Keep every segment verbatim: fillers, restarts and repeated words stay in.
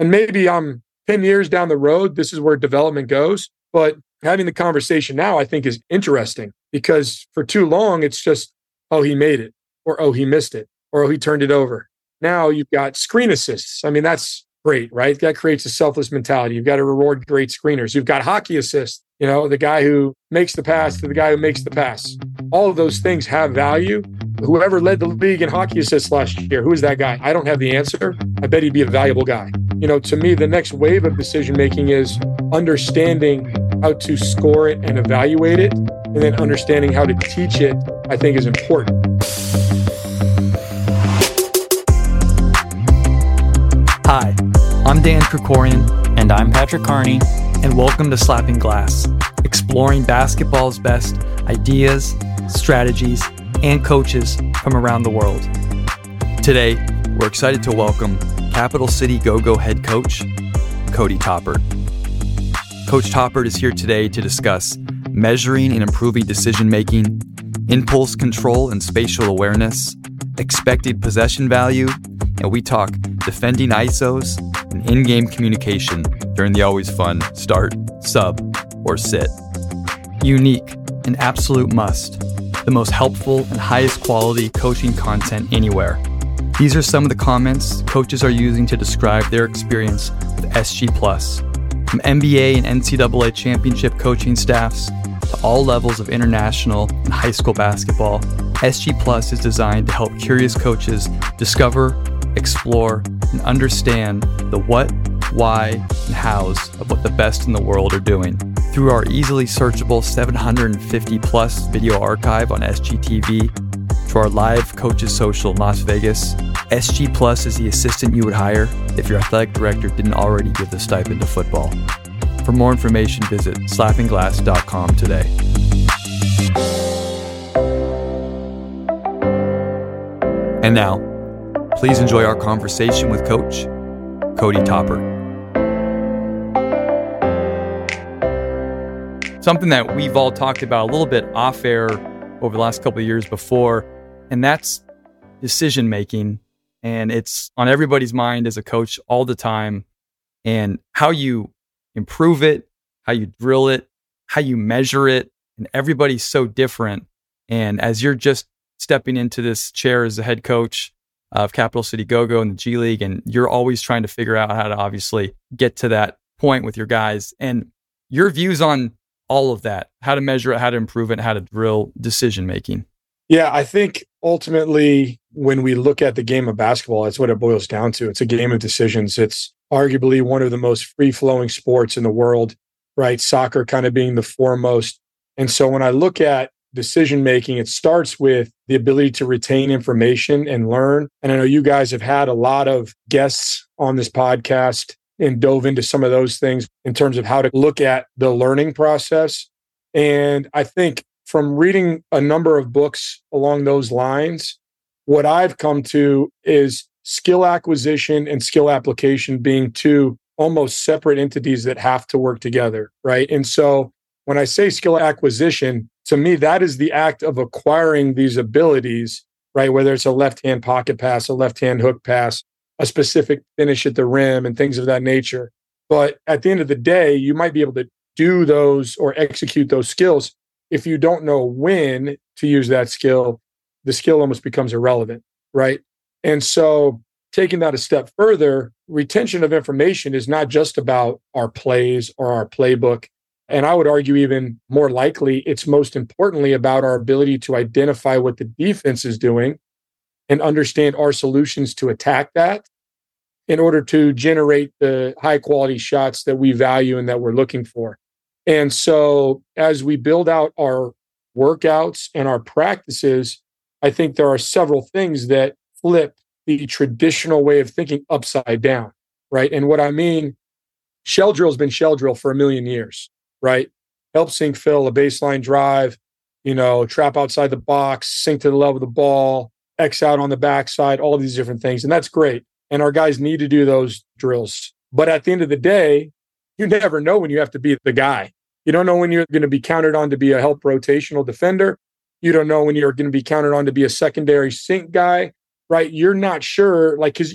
And maybe I'm ten years down the road, this is where development goes. But having the conversation now, I think, is interesting because for too long, it's just, oh, he made it, or oh, he missed it, or oh, he turned it over. Now you've got screen assists. I mean, that's great, right? That creates a selfless mentality. You've got to reward great screeners. You've got hockey assists, you know, the guy who makes the pass to the guy who makes the pass. All of those things have value. Whoever led the league in hockey assists last year, who is that guy? I don't have the answer. I bet he'd be a valuable guy. You know, to me, the next wave of decision-making is understanding how to score it and evaluate it, and then understanding how to teach it, I think, is important. Hi, I'm Dan Krikorian. And I'm Patrick Carney. And welcome to Slapping Glass, exploring basketball's best ideas, strategies, and coaches from around the world. Today, we're excited to welcome Capital City Go-Go head coach, Cody Toppert. Coach Toppert is here today to discuss measuring and improving decision-making, impulse control and spatial awareness, expected possession value, and we talk defending I S Os and in-game communication during the always fun start, sub, or sit. Unique, an absolute must, the most helpful and highest quality coaching content anywhere. These are some of the comments coaches are using to describe their experience with S G Plus. From N B A and N C double A championship coaching staffs to all levels of international and high school basketball, S G Plus is designed to help curious coaches discover, explore, and understand the what, why, and hows of what the best in the world are doing. Through our easily searchable seven hundred fifty plus video archive on S G T V, to our live Coaches Social in Las Vegas, S G Plus is the assistant you would hire if your athletic director didn't already give the stipend to football. For more information, visit slapping glass dot com today. And now, please enjoy our conversation with Coach Cody Toppert. Something that we've all talked about a little bit off air over the last couple of years before, and that's decision making. And it's on everybody's mind as a coach all the time, and how you improve it, how you drill it, how you measure it. And everybody's so different. And as you're just stepping into this chair as the head coach of Capital City Go-Go in the G League, and you're always trying to figure out how to obviously get to that point with your guys, and your views on all of that, how to measure it, how to improve it, how to drill decision making. Yeah, I think ultimately when we look at the game of basketball, that's what it boils down to. It's a game of decisions. It's arguably one of the most free-flowing sports in the world, right? Soccer kind of being the foremost. And so when I look at decision making, it starts with the ability to retain information and learn. And I know you guys have had a lot of guests on this podcast and dove into some of those things in terms of how to look at the learning process. And I think from reading a number of books along those lines, what I've come to is skill acquisition and skill application being two almost separate entities that have to work together, right? And so when I say skill acquisition, to me, that is the act of acquiring these abilities, right? Whether it's a left-hand pocket pass, a left-hand hook pass, a specific finish at the rim, and things of that nature. But at the end of the day, you might be able to do those or execute those skills. If you don't know when to use that skill, the skill almost becomes irrelevant, right? And so taking that a step further, retention of information is not just about our plays or our playbook. And I would argue even more likely, it's most importantly about our ability to identify what the defense is doing and understand our solutions to attack that in order to generate the high quality shots that we value and that we're looking for. And so as we build out our workouts and our practices, I think there are several things that flip the traditional way of thinking upside down, right? And what I mean, shell drill has been shell drill for a million years, right? Help sink fill, a baseline drive, you know, trap outside the box, sink to the level of the ball, X out on the backside, all of these different things. And that's great. And our guys need to do those drills. But at the end of the day, you never know when you have to be the guy. You don't know when you're going to be counted on to be a help rotational defender. You don't know when you're going to be counted on to be a secondary sink guy, right? You're not sure, like, because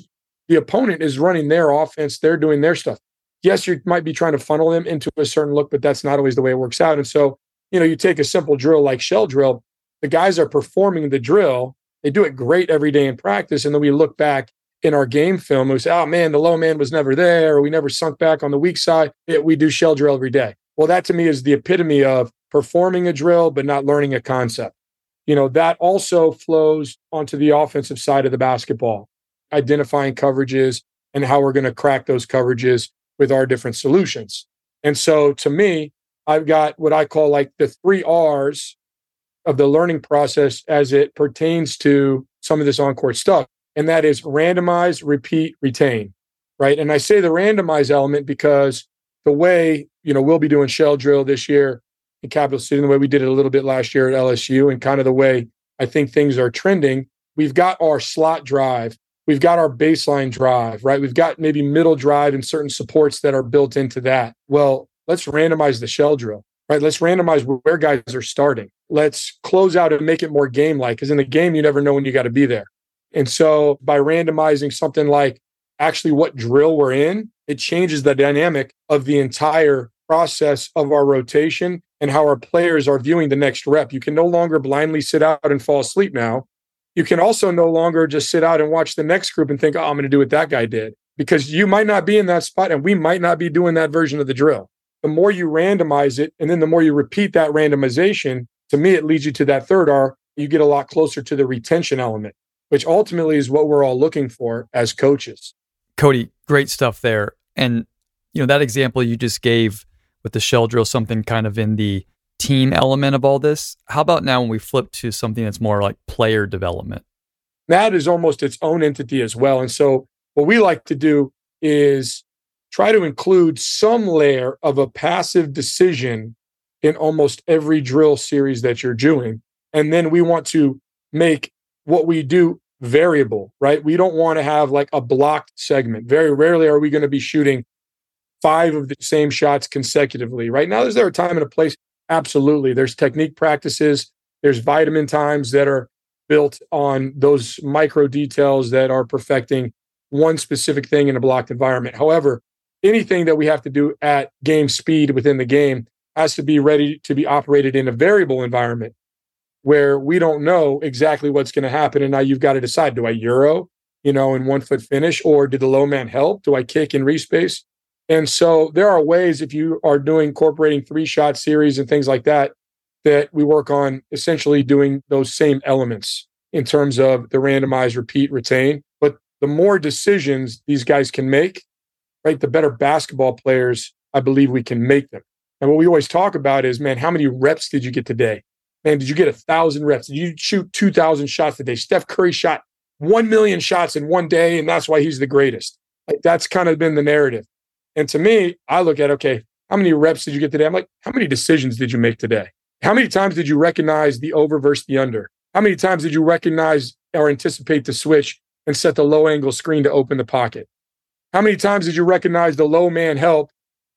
the opponent is running their offense. They're doing their stuff. Yes, you might be trying to funnel them into a certain look, but that's not always the way it works out. And so, you know, you take a simple drill like shell drill, the guys are performing the drill. They do it great every day in practice. And then we look back in our game film, we say, oh man, the low man was never there, or we never sunk back on the weak side. It, we do shell drill every day. Well, that to me is the epitome of performing a drill, but not learning a concept. You know, that also flows onto the offensive side of the basketball, identifying coverages and how we're going to crack those coverages with our different solutions. And so to me, I've got what I call like the three R's of the learning process as it pertains to some of this on-court stuff. And that is randomize, repeat, retain, right? And I say the randomize element because the way, you know, we'll be doing shell drill this year in Capital City, the way we did it a little bit last year at L S U, and kind of the way I think things are trending, we've got our slot drive, we've got our baseline drive, right? We've got maybe middle drive and certain supports that are built into that. Well, let's randomize the shell drill, right? Let's randomize where guys are starting. Let's close out and make it more game-like, because in the game, you never know when you got to be there. And so by randomizing something like actually what drill we're in, it changes the dynamic of the entire process of our rotation and how our players are viewing the next rep. You can no longer blindly sit out and fall asleep now. You can also no longer just sit out and watch the next group and think, oh, I'm going to do what that guy did, because you might not be in that spot and we might not be doing that version of the drill. The more you randomize it, and then the more you repeat that randomization, to me, it leads you to that third R. You get a lot closer to the retention element, which ultimately is what we're all looking for as coaches. Cody, great stuff there. And, you know, that example you just gave with the shell drill, something kind of in the team element of all this. How about now when we flip to something that's more like player development? That is almost its own entity as well. And so what we like to do is try to include some layer of a passive decision in almost every drill series that you're doing. And then we want to make what we do variable, right? We don't want to have like a blocked segment. Very rarely are we going to be shooting five of the same shots consecutively, right? Now, is there a time and a place? Absolutely. There's technique practices. There's vitamin times that are built on those micro details that are perfecting one specific thing in a blocked environment. However, anything that we have to do at game speed within the game has to be ready to be operated in a variable environment where we don't know exactly what's going to happen. And now you've got to decide, do I Euro, you know, in one foot finish, or did the low man help? Do I kick and respace? And so there are ways, if you are doing incorporating three shot series and things like that, that we work on essentially doing those same elements in terms of the randomize, repeat, retain. But the more decisions these guys can make, right, the better basketball players I believe we can make them. And what we always talk about is, man, how many reps did you get today? Man, did you get a thousand reps? Did you shoot two thousand shots today? Steph Curry shot one million shots in one day, and that's why he's the greatest. Like, that's kind of been the narrative. And to me, I look at, okay, how many reps did you get today? I'm like, how many decisions did you make today? How many times did you recognize the over versus the under? How many times did you recognize or anticipate the switch and set the low angle screen to open the pocket? How many times did you recognize the low man help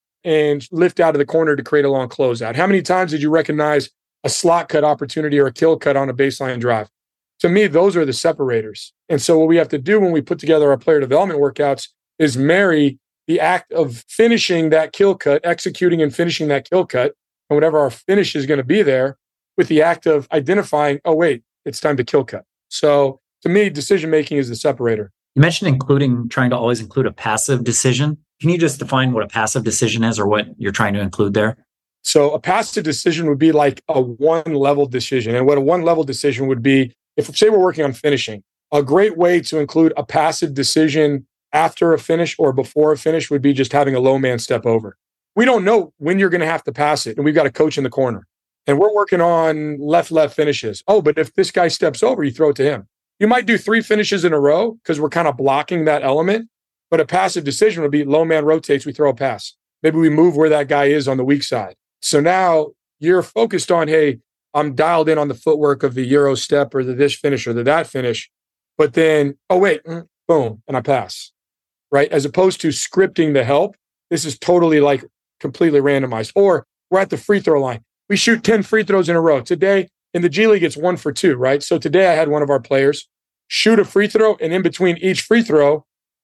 and lift out of the corner to create a long closeout? How many times did you recognize a slot cut opportunity or a kill cut on a baseline drive? To me, those are the separators. And so what we have to do when we put together our player development workouts is marry the act of finishing that kill cut, executing and finishing that kill cut, and whatever our finish is going to be there, with the act of identifying, oh, wait, it's time to kill cut. So to me, decision-making is the separator. You mentioned including, trying to always include a passive decision. Can you just define what a passive decision is or what you're trying to include there? So a passive decision would be like a one-level decision. And what a one-level decision would be, if say we're working on finishing, a great way to include a passive decision after a finish or before a finish would be just having a low man step over. We don't know when you're going to have to pass it, and we've got a coach in the corner. And we're working on left-left finishes. Oh, but if this guy steps over, you throw it to him. You might do three finishes in a row because we're kind of blocking that element. But a passive decision would be low man rotates, we throw a pass. Maybe we move where that guy is on the weak side. So now you're focused on, hey, I'm dialed in on the footwork of the Euro step or the this finish or the that finish. But then, oh, wait, boom, and I pass, right? As opposed to scripting the help, this is totally like completely randomized. Or we're at the free throw line. We shoot ten free throws in a row. Today, in the G League, it's one for two, right? So today I had one of our players shoot a free throw, and in between each free throw,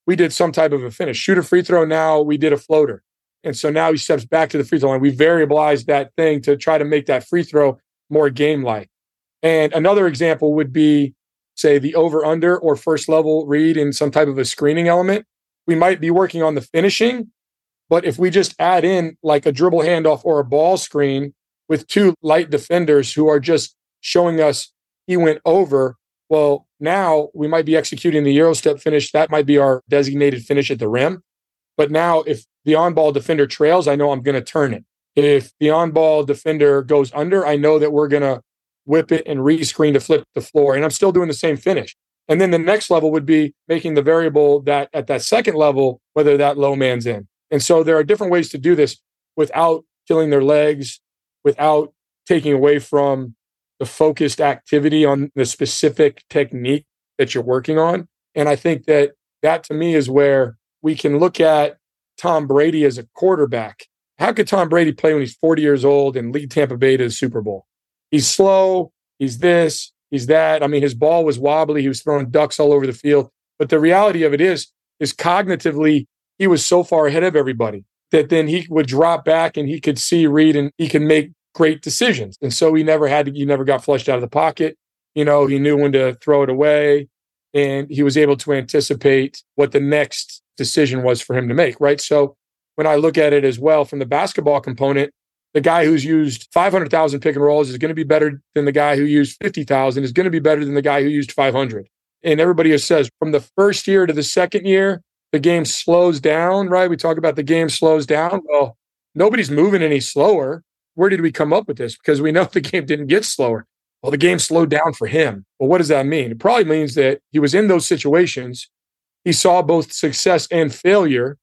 we did some type of a finish. Shoot a free throw, now we did a floater. And so now he steps back to the free throw line. We variabilized that thing to try to make that free throw more game-like. And another example would be, say, the over-under or first level read in some type of a screening element. We might be working on the finishing, but if we just add in like a dribble handoff or a ball screen with two light defenders who are just showing us he went over, well, now we might be executing the Euro step finish. That might be our designated finish at the rim. But now if the on-ball defender trails, I know I'm going to turn it. If the on-ball defender goes under, I know that we're going to whip it and re-screen to flip the floor. And I'm still doing the same finish. And then the next level would be making the variable that at that second level, whether that low man's in. And so there are different ways to do this without killing their legs, without taking away from the focused activity on the specific technique that you're working on. And I think that that to me is where we can look at Tom Brady as a quarterback. How could Tom Brady play when he's forty years old and lead Tampa Bay to the Super Bowl? He's slow, he's this, he's that. I mean, his ball was wobbly, he was throwing ducks all over the field. But the reality of it is, is cognitively, he was so far ahead of everybody that then he would drop back and he could see, read, and he can make great decisions. And so he never had to, he never got flushed out of the pocket. You know, he knew when to throw it away, and he was able to anticipate what the next decision was for him to make, right? So when I look at it as well from the basketball component, the guy who's used five hundred thousand pick and rolls is going to be better than the guy who used fifty thousand, is going to be better than the guy who used five hundred. And everybody says from the first year to the second year, the game slows down, right? We talk about the game slows down. Well, nobody's moving any slower. Where did we come up with this? Because we know the game didn't get slower. Well, the game slowed down for him. Well, what does that mean? It probably means that he was in those situations. He saw both success and failure.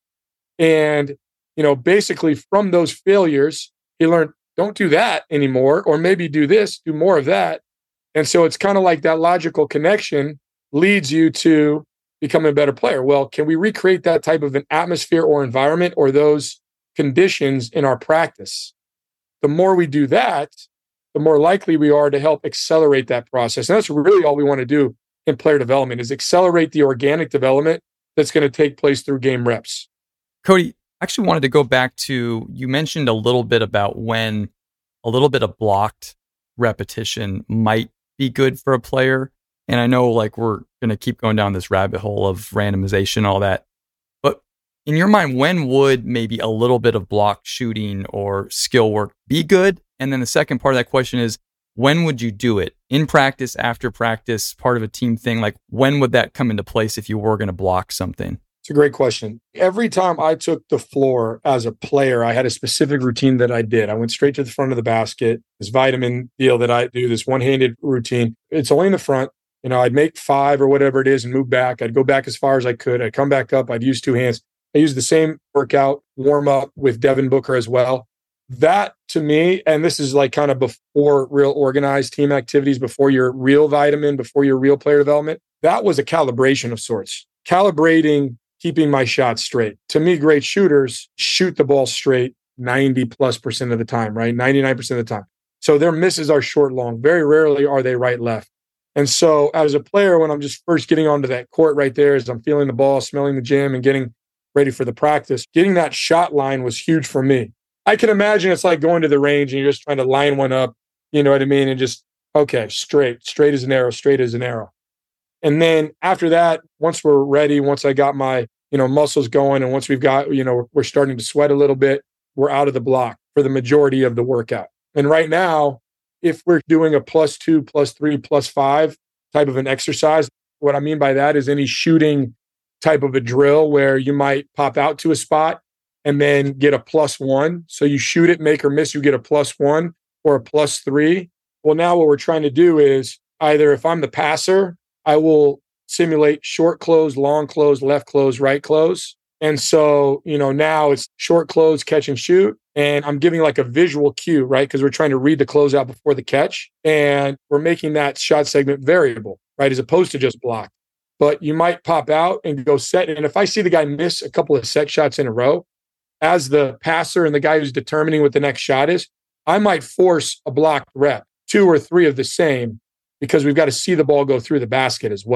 And, you know, basically from those failures, he learned, don't do that anymore, or maybe do this, do more of that. And so it's kind of like that logical connection leads you to becoming a better player. Well, can we recreate that type of an atmosphere or environment or those conditions in our practice? The more we do that, the more likely we are to help accelerate that process. And that's really all we want to do in player development, is accelerate the organic development that's going to take place through game reps. Cody, I actually wanted to go back to, you mentioned a little bit about when a little bit of blocked repetition might be good for a player. And I know like we're going to keep going down this rabbit hole of randomization, all that. But in your mind, when would maybe a little bit of block shooting or skill work be good? And then the second part of that question is, when would you do it? In practice, after practice, part of a team thing? Like, when would that come into place if you were going to block something? It's a great question. Every time I took the floor as a player, I had a specific routine that I did. I went straight to the front of the basket. This vitamin deal that I do, this one-handed routine. It's only in the front. You know, I'd make five or whatever it is and move back. I'd go back as far as I could. I'd come back up. I'd use two hands. I used the same workout warm-up with Devin Booker as well. That to me, and this is like kind of before real organized team activities, before your real vitamin, before your real player development, that was a calibration of sorts. Calibrating, keeping my shots straight. To me, great shooters shoot the ball straight ninety plus percent of the time, right? ninety-nine percent of the time. So their misses are short, long. Very rarely are they right, left. And so as a player, when I'm just first getting onto that court right there, as I'm feeling the ball, smelling the gym and getting ready for the practice, getting that shot line was huge for me. I can imagine it's like going to the range and you're just trying to line one up, you know what I mean? And just, okay, straight, straight as an arrow, straight as an arrow. And then after that, once we're ready, once I got my, you know, muscles going, and once we've got, you know, we're starting to sweat a little bit, we're out of the block for the majority of the workout. And right now, if we're doing a plus two, plus three, plus five type of an exercise, what I mean by that is any shooting type of a drill where you might pop out to a spot and then get a plus one. So you shoot it, make or miss, you get a plus one or a plus three. Well, now what we're trying to do is either if I'm the passer, I will simulate short close, long close, left close, right close. And so, you know, now it's short close, catch and shoot. And I'm giving like a visual cue, right? Because we're trying to read the closeout before the catch. And we're making that shot segment variable, right? As opposed to just block. But you might pop out and go set. And if I see the guy miss a couple of set shots in a row, as the passer and the guy who's determining what the next shot is, I might force a blocked rep, two or three of the same, because we've got to see the ball go through the basket as well.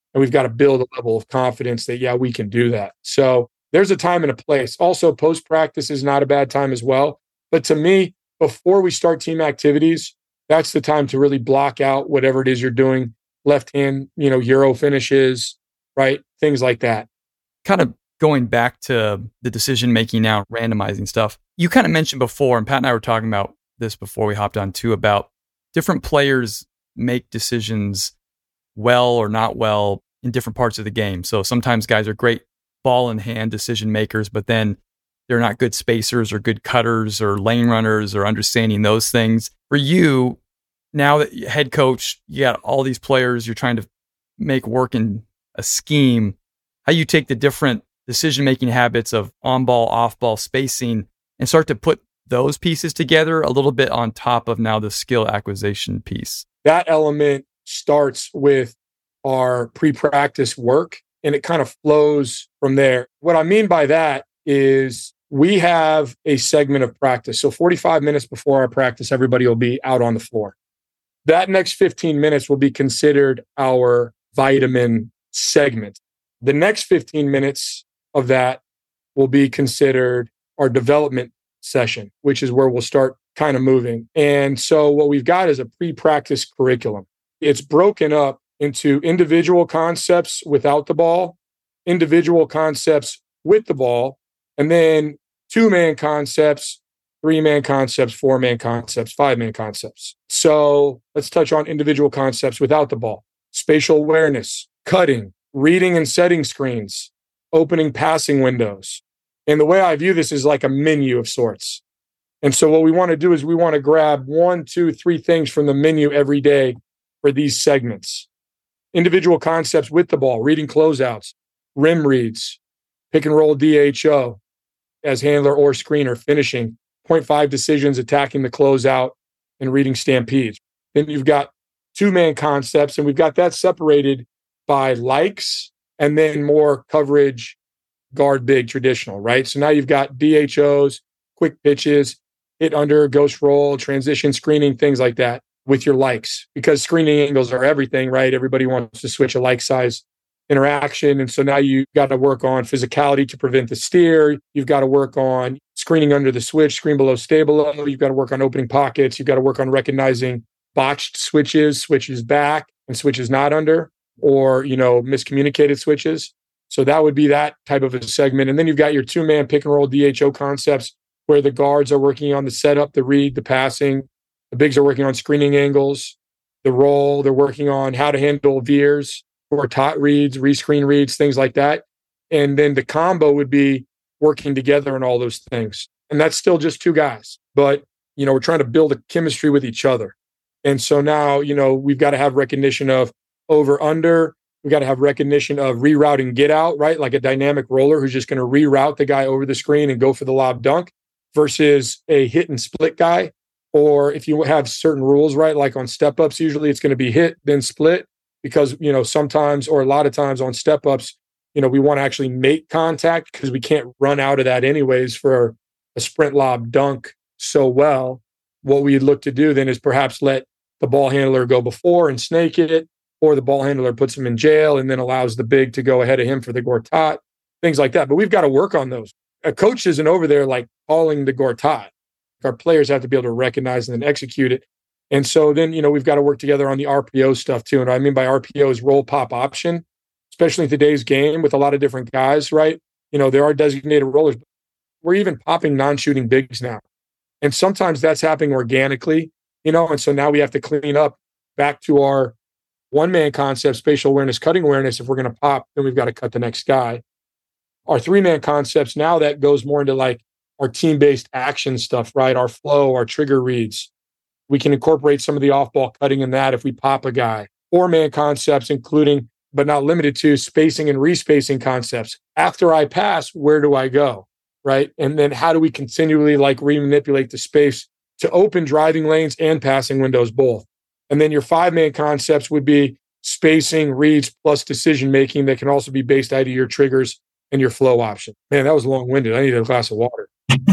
And we've got to build a level of confidence that, yeah, we can do that. So there's a time and a place. Also, post-practice is not a bad time as well. But to me, before we start team activities, that's the time to really block out whatever it is you're doing. Left hand, you know, Euro finishes, right? Things like that. Kind of going back to the decision-making now, randomizing stuff. You kind of mentioned before, and Pat and I were talking about this before we hopped on too, about different players make decisions well or not well in different parts of the game. So sometimes guys are great ball in hand decision makers, but then they're not good spacers or good cutters or lane runners or understanding those things. For you, now that you're head coach, you got all these players you're trying to make work in a scheme, how you take the different decision-making habits of on-ball, off-ball spacing and start to put those pieces together a little bit on top of now the skill acquisition piece. That element starts with our pre-practice work, and it kind of flows from there. What I mean by that is we have a segment of practice. So forty-five minutes before our practice, everybody will be out on the floor. That next fifteen minutes will be considered our vitamin segment. The next fifteen minutes of that will be considered our development session, which is where we'll start kind of moving. And so what we've got is a pre-practice curriculum. It's broken up into individual concepts without the ball, individual concepts with the ball, and then two-man concepts, three-man concepts, four-man concepts, five-man concepts. So let's touch on individual concepts without the ball. Spatial awareness, cutting, reading and setting screens, opening passing windows. And the way I view this is like a menu of sorts. And so what we want to do is we want to grab one, two, three things from the menu every day for these segments. Individual concepts with the ball, reading closeouts, rim reads, pick and roll D H O as handler or screener, finishing, point five decisions, attacking the closeout, and reading stampedes. Then you've got two-man concepts, and we've got that separated by likes and then more coverage, guard big, traditional, right? So now you've got D H Os, quick pitches, hit under, ghost roll, transition screening, things like that with your likes, because screening angles are everything, right? Everybody wants to switch a like size interaction. And so now you've got to work on physicality to prevent the steer. You've got to work on screening under the switch, screen below, stay below. You've got to work on opening pockets. You've got to work on recognizing botched switches, switches back and switches not under, or, you know, miscommunicated switches. So that would be that type of a segment. And then you've got your two-man pick and roll D H O concepts where the guards are working on the setup, the read, the passing. The bigs are working on screening angles, the roll. They're working on how to handle veers or tot reads, rescreen reads, things like that. And then the combo would be working together on all those things. And that's still just two guys. But, you know, we're trying to build a chemistry with each other. And so now, you know, we've got to have recognition of over, under. We've got to have recognition of rerouting, get out, right? Like a dynamic roller who's just going to reroute the guy over the screen and go for the lob dunk versus a hit and split guy. Or if you have certain rules, right? Like on step ups, usually it's going to be hit, then split, because, you know, sometimes or a lot of times on step ups, you know, we want to actually make contact because we can't run out of that anyways for a sprint lob dunk so well. What we'd look to do then is perhaps let the ball handler go before and snake it, or the ball handler puts him in jail and then allows the big to go ahead of him for the gortat, things like that. But we've got to work on those. A coach isn't over there like calling the gortat. Our players have to be able to recognize and then execute it. And so then, you know, we've got to work together on the R P O stuff too. And what I mean by R P O is roll pop option, especially in today's game with a lot of different guys, right? You know, there are designated rollers. We're even popping non-shooting bigs now. And sometimes that's happening organically, you know, and so now we have to clean up back to our one-man concept, spatial awareness, cutting awareness. If we're going to pop, then we've got to cut the next guy. Our three-man concepts, now that goes more into like our team-based action stuff, right? Our flow, our trigger reads. We can incorporate some of the off-ball cutting in that if we pop a guy. Four-man concepts, including, but not limited to, spacing and respacing concepts. After I pass, where do I go, right? And then how do we continually like re-manipulate the space to open driving lanes and passing windows both? And then your five-man concepts would be spacing, reads, plus decision-making that can also be based out of your triggers and your flow option. Man, that was long-winded. I need a glass of water.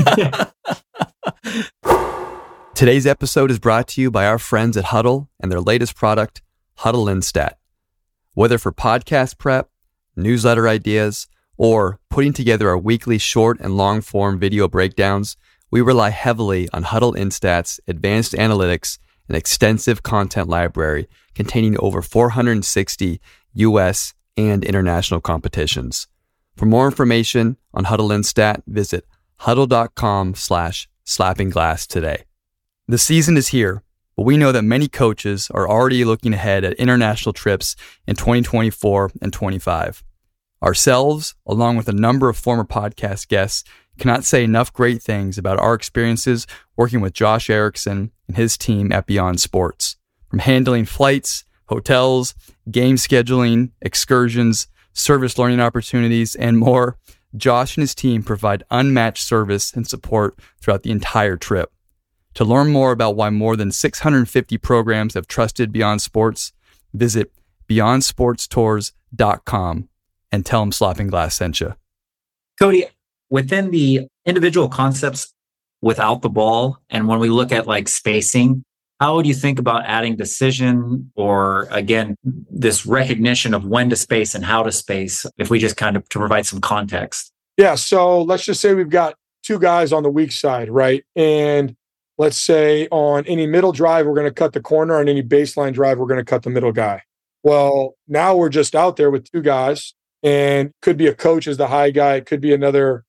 Today's episode is brought to you by our friends at Huddle and their latest product, Huddle Instat. Whether for podcast prep, newsletter ideas, or putting together our weekly short and long form video breakdowns, we rely heavily on Hudl Instat's advanced analytics and extensive content library containing over four hundred sixty U S and international competitions. For more information on Hudl Instat, visit huddle.com slash slappingglass today. The season is here, but we know that many coaches are already looking ahead at international trips in twenty twenty-four and twenty-five. Ourselves, along with a number of former podcast guests, cannot say enough great things about our experiences working with Josh Erickson and his team at Beyond Sports. From handling flights, hotels, game scheduling, excursions, service learning opportunities, and more, Josh and his team provide unmatched service and support throughout the entire trip. To learn more about why more than six hundred fifty programs have trusted Beyond Sports, visit beyond sports tours dot com and tell them Slapping Glass sent you. Cody, within the individual concepts without the ball, and when we look at like spacing, how would you think about adding decision or, again, this recognition of when to space and how to space, if we just kind of to provide some context? Yeah. So let's just say we've got two guys on the weak side, right? And let's say on any middle drive, we're going to cut the corner. On any baseline drive, we're going to cut the middle guy. Well, now we're just out there with two guys, and could be a coach as the high guy. It could be another,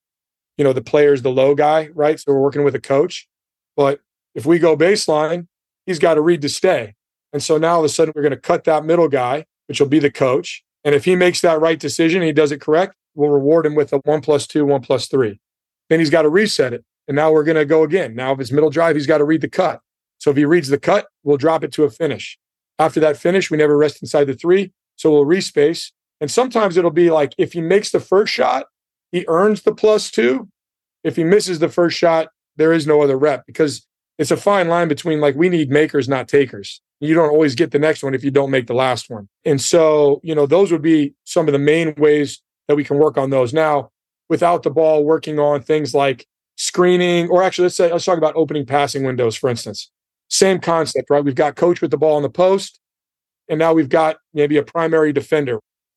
you know, the player's the low guy, right? So we're working with a coach. But if we go baseline, he's got to read to stay. And so now all of a sudden we're going to cut that middle guy, which will be the coach. And if he makes that right decision, and he does it correct, we'll reward him with a one plus two, one plus three. Then he's got to reset it. And now we're going to go again. Now if it's middle drive, he's got to read the cut. So if he reads the cut, we'll drop it to a finish. After that finish, we never rest inside the three. So we'll respace. And sometimes it'll be like, if he makes the first shot, he earns the plus two. If he misses the first shot, there is no other rep, because it's a fine line between, like, we need makers, not takers. You don't always get the next one if you don't make the last one. And so, you know, those would be some of the main ways that we can work on those. Now, without the ball, working on things like screening, or actually, let's say, let's talk about opening passing windows, for instance. Same concept, right? We've got coach with the ball in the post, and now we've got maybe a primary defender.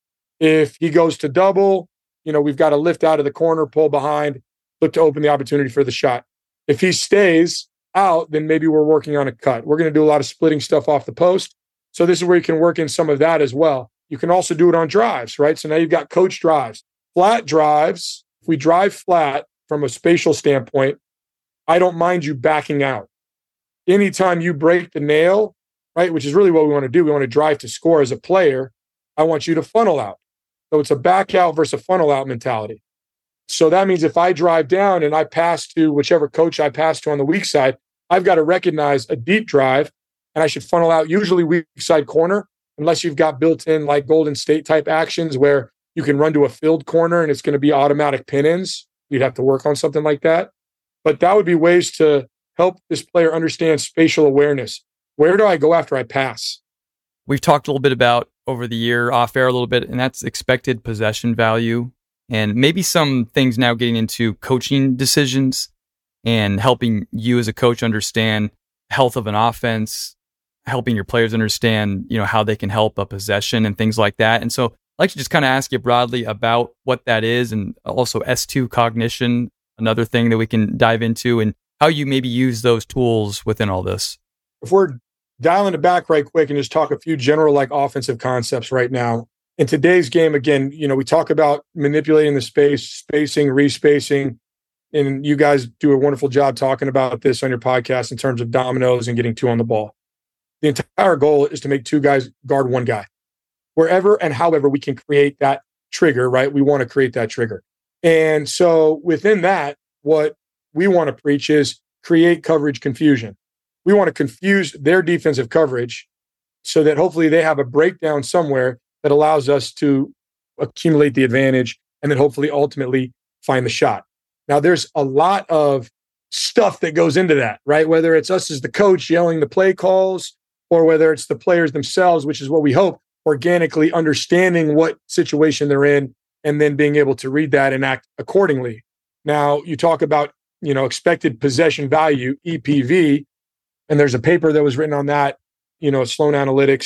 If he goes to double, you know, we've got to lift out of the corner, pull behind, look to open the opportunity for the shot. If he stays out, then maybe we're working on a cut. We're going to do a lot of splitting stuff off the post. So this is where you can work in some of that as well. You can also do it on drives, right? So now you've got coach drives. Flat drives, if we drive flat from a spatial standpoint, I don't mind you backing out. Anytime you break the nail, right, which is really what we want to do, we want to drive to score as a player, I want you to funnel out. So it's a back out versus a funnel out mentality. So that means if I drive down and I pass to whichever coach I pass to on the weak side, I've got to recognize a deep drive, and I should funnel out usually weak side corner, unless you've got built-in like Golden State type actions where you can run to a filled corner and it's going to be automatic pin-ins. You'd have to work on something like that. But that would be ways to help this player understand spatial awareness. Where do I go after I pass? We've talked a little bit about over the year, off air a little bit, and that's expected possession value, and maybe some things now getting into coaching decisions and helping you as a coach understand health of an offense, helping your players understand, you know, how they can help a possession and things like that. And so I'd like to just kind of ask you broadly about what that is, and also S two cognition, another thing that we can dive into, and how you maybe use those tools within all this. If we're dialing it back right quick and just talk a few general like offensive concepts right now. In today's game, again, you know, we talk about manipulating the space, spacing, respacing, and you guys do a wonderful job talking about this on your podcast in terms of dominoes and getting two on the ball. The entire goal is to make two guys guard one guy. Wherever and however we can create that trigger, right? We want to create that trigger. And so within that, what we want to preach is create coverage confusion. We want to confuse their defensive coverage so that hopefully they have a breakdown somewhere that allows us to accumulate the advantage and then hopefully ultimately find the shot. Now, there's a lot of stuff that goes into that, right? Whether it's us as the coach yelling the play calls, or whether it's the players themselves, which is what we hope, organically understanding what situation they're in and then being able to read that and act accordingly. Now, you talk about, you know, expected possession value, E P V, and there's a paper that was written on that, you know, Sloan Analytics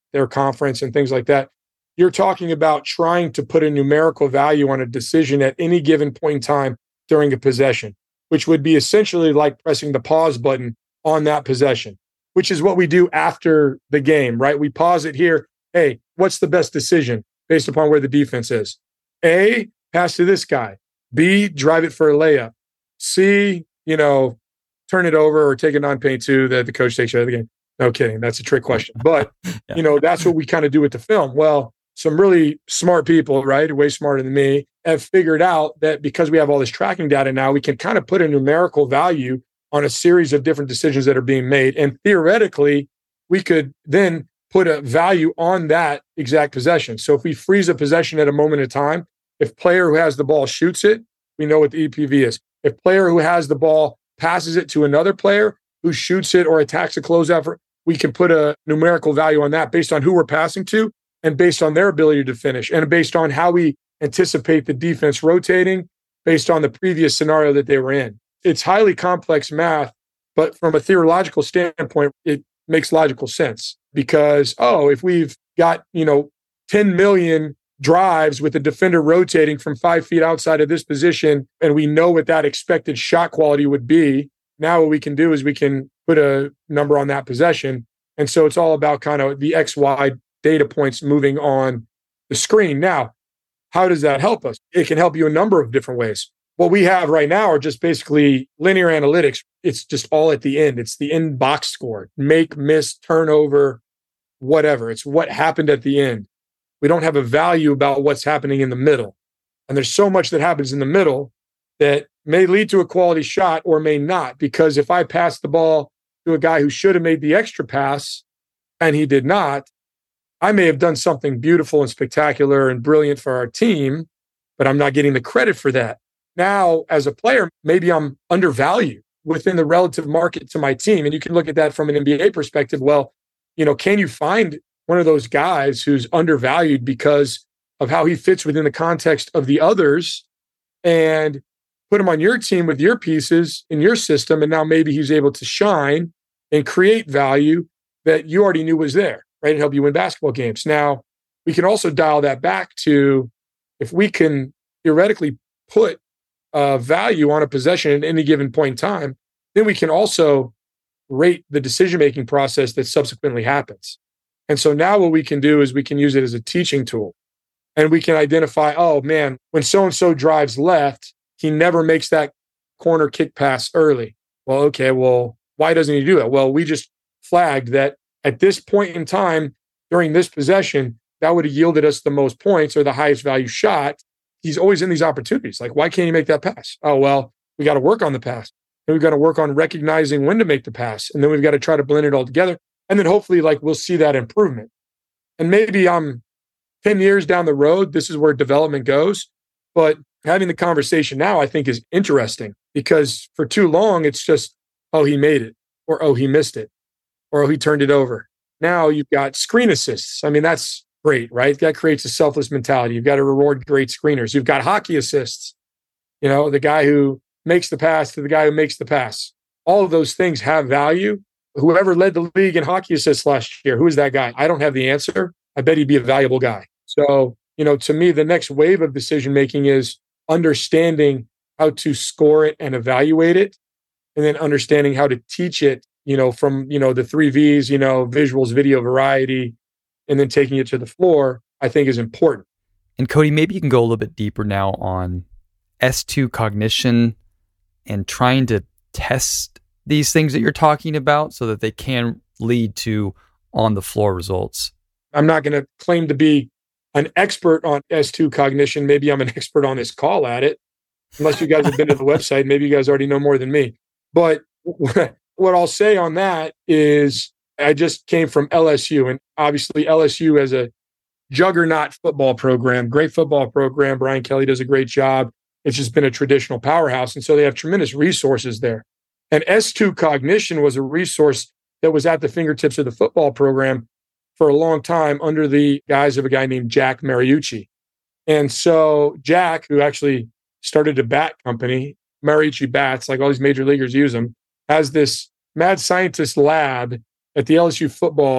their conference and things like that. You're talking about trying to put a numerical value on a decision at any given point in time during a possession, which would be essentially like pressing the pause button on that possession, which is what we do after the game, right? We pause it here. Hey, what's the best decision based upon where the defense is? A, pass to this guy. B, drive it for a layup. C, you know, turn it over or take a non-paint two that the coach takes you out of the game. No kidding. That's a trick question. But, yeah. you know, that's what we kind of do with the film. Well, some really smart people, right, way smarter than me, have figured out that because we have all this tracking data now, we can kind of put a numerical value on a series of different decisions that are being made. And theoretically, we could then put a value on that exact possession. So if we freeze a possession at a moment in time, if player who has the ball shoots it, we know what the E P V is. If player who has the ball passes it to another player who shoots it or attacks a closeout, we can put a numerical value on that based on who we're passing to and based on their ability to finish and based on how we anticipate the defense rotating based on the previous scenario that they were in. It's highly complex math, but from a theological standpoint, it makes logical sense because, oh, if we've got, you know, ten million drives with the defender rotating from five feet outside of this position, and we know what that expected shot quality would be, now what we can do is we can put a number on that possession. And so it's all about kind of the X Y data points moving on the screen. Now, how does that help us? It can help you a number of different ways. What we have right now are just basically linear analytics. It's just all at the end. It's the end box score, make, miss, turnover, whatever. It's what happened at the end. We don't have a value about what's happening in the middle. And there's so much that happens in the middle that may lead to a quality shot or may not, because if I pass the ball to a guy who should have made the extra pass and he did not, I may have done something beautiful and spectacular and brilliant for our team, but I'm not getting the credit for that. Now, as a player, maybe I'm undervalued within the relative market to my team. And you can look at that from an N B A perspective. Well, you know, can you find one of those guys who's undervalued because of how he fits within the context of the others and put him on your team with your pieces in your system? And now maybe he's able to shine and create value that you already knew was there, right? And help you win basketball games. Now, we can also dial that back to if we can theoretically put uh, value on a possession at any given point in time, then we can also rate the decision-making process that subsequently happens. And so now what we can do is we can use it as a teaching tool. And we can identify, oh man, when so-and-so drives left, he never makes that corner kick pass early. Well, okay, well, why doesn't he do that? Well, we just flagged that at this point in time during this possession, that would have yielded us the most points or the highest value shot. He's always in these opportunities. Like, why can't he make that pass? Oh, well, we got to work on the pass. And we've got to work on recognizing when to make the pass. And then we've got to try to blend it all together. And then hopefully, like, we'll see that improvement. And maybe I'm ten years down the road, this is where development goes. But having the conversation now, I think, is interesting because for too long, it's just, oh, he made it, or oh, he missed it, or oh, he turned it over. Now you've got screen assists. I mean, that's great, right? That creates a selfless mentality. You've got to reward great screeners. You've got hockey assists, you know, the guy who makes the pass to the guy who makes the pass. All of those things have value. Whoever led the league in hockey assists last year, who is that guy? I don't have the answer. I bet he'd be a valuable guy. So, you know, to me, the next wave of decision-making is understanding how to score it and evaluate it, and then understanding how to teach it, you know, from, you know, the three V's, you know, visuals, video, variety, and then taking it to the floor, I think is important. And Cody, maybe you can go a little bit deeper now on S two cognition and trying to test these things that you're talking about so that they can lead to on-the-floor results. I'm not going to claim to be an expert on S two cognition. Maybe I'm an expert on this call at it. Unless you guys have been to the website, maybe you guys already know more than me. But what I'll say on that is I just came from L S U, and obviously L S U as a juggernaut football program, great football program. Brian Kelly does a great job. It's just been a traditional powerhouse. And so they have tremendous resources there. And S two cognition was a resource that was at the fingertips of the football program for a long time under the guise of a guy named Jack Mariucci. And so Jack, who actually started a bat company, Mariucci Bats, like all these major leaguers use them, has this mad scientist lab at the L S U football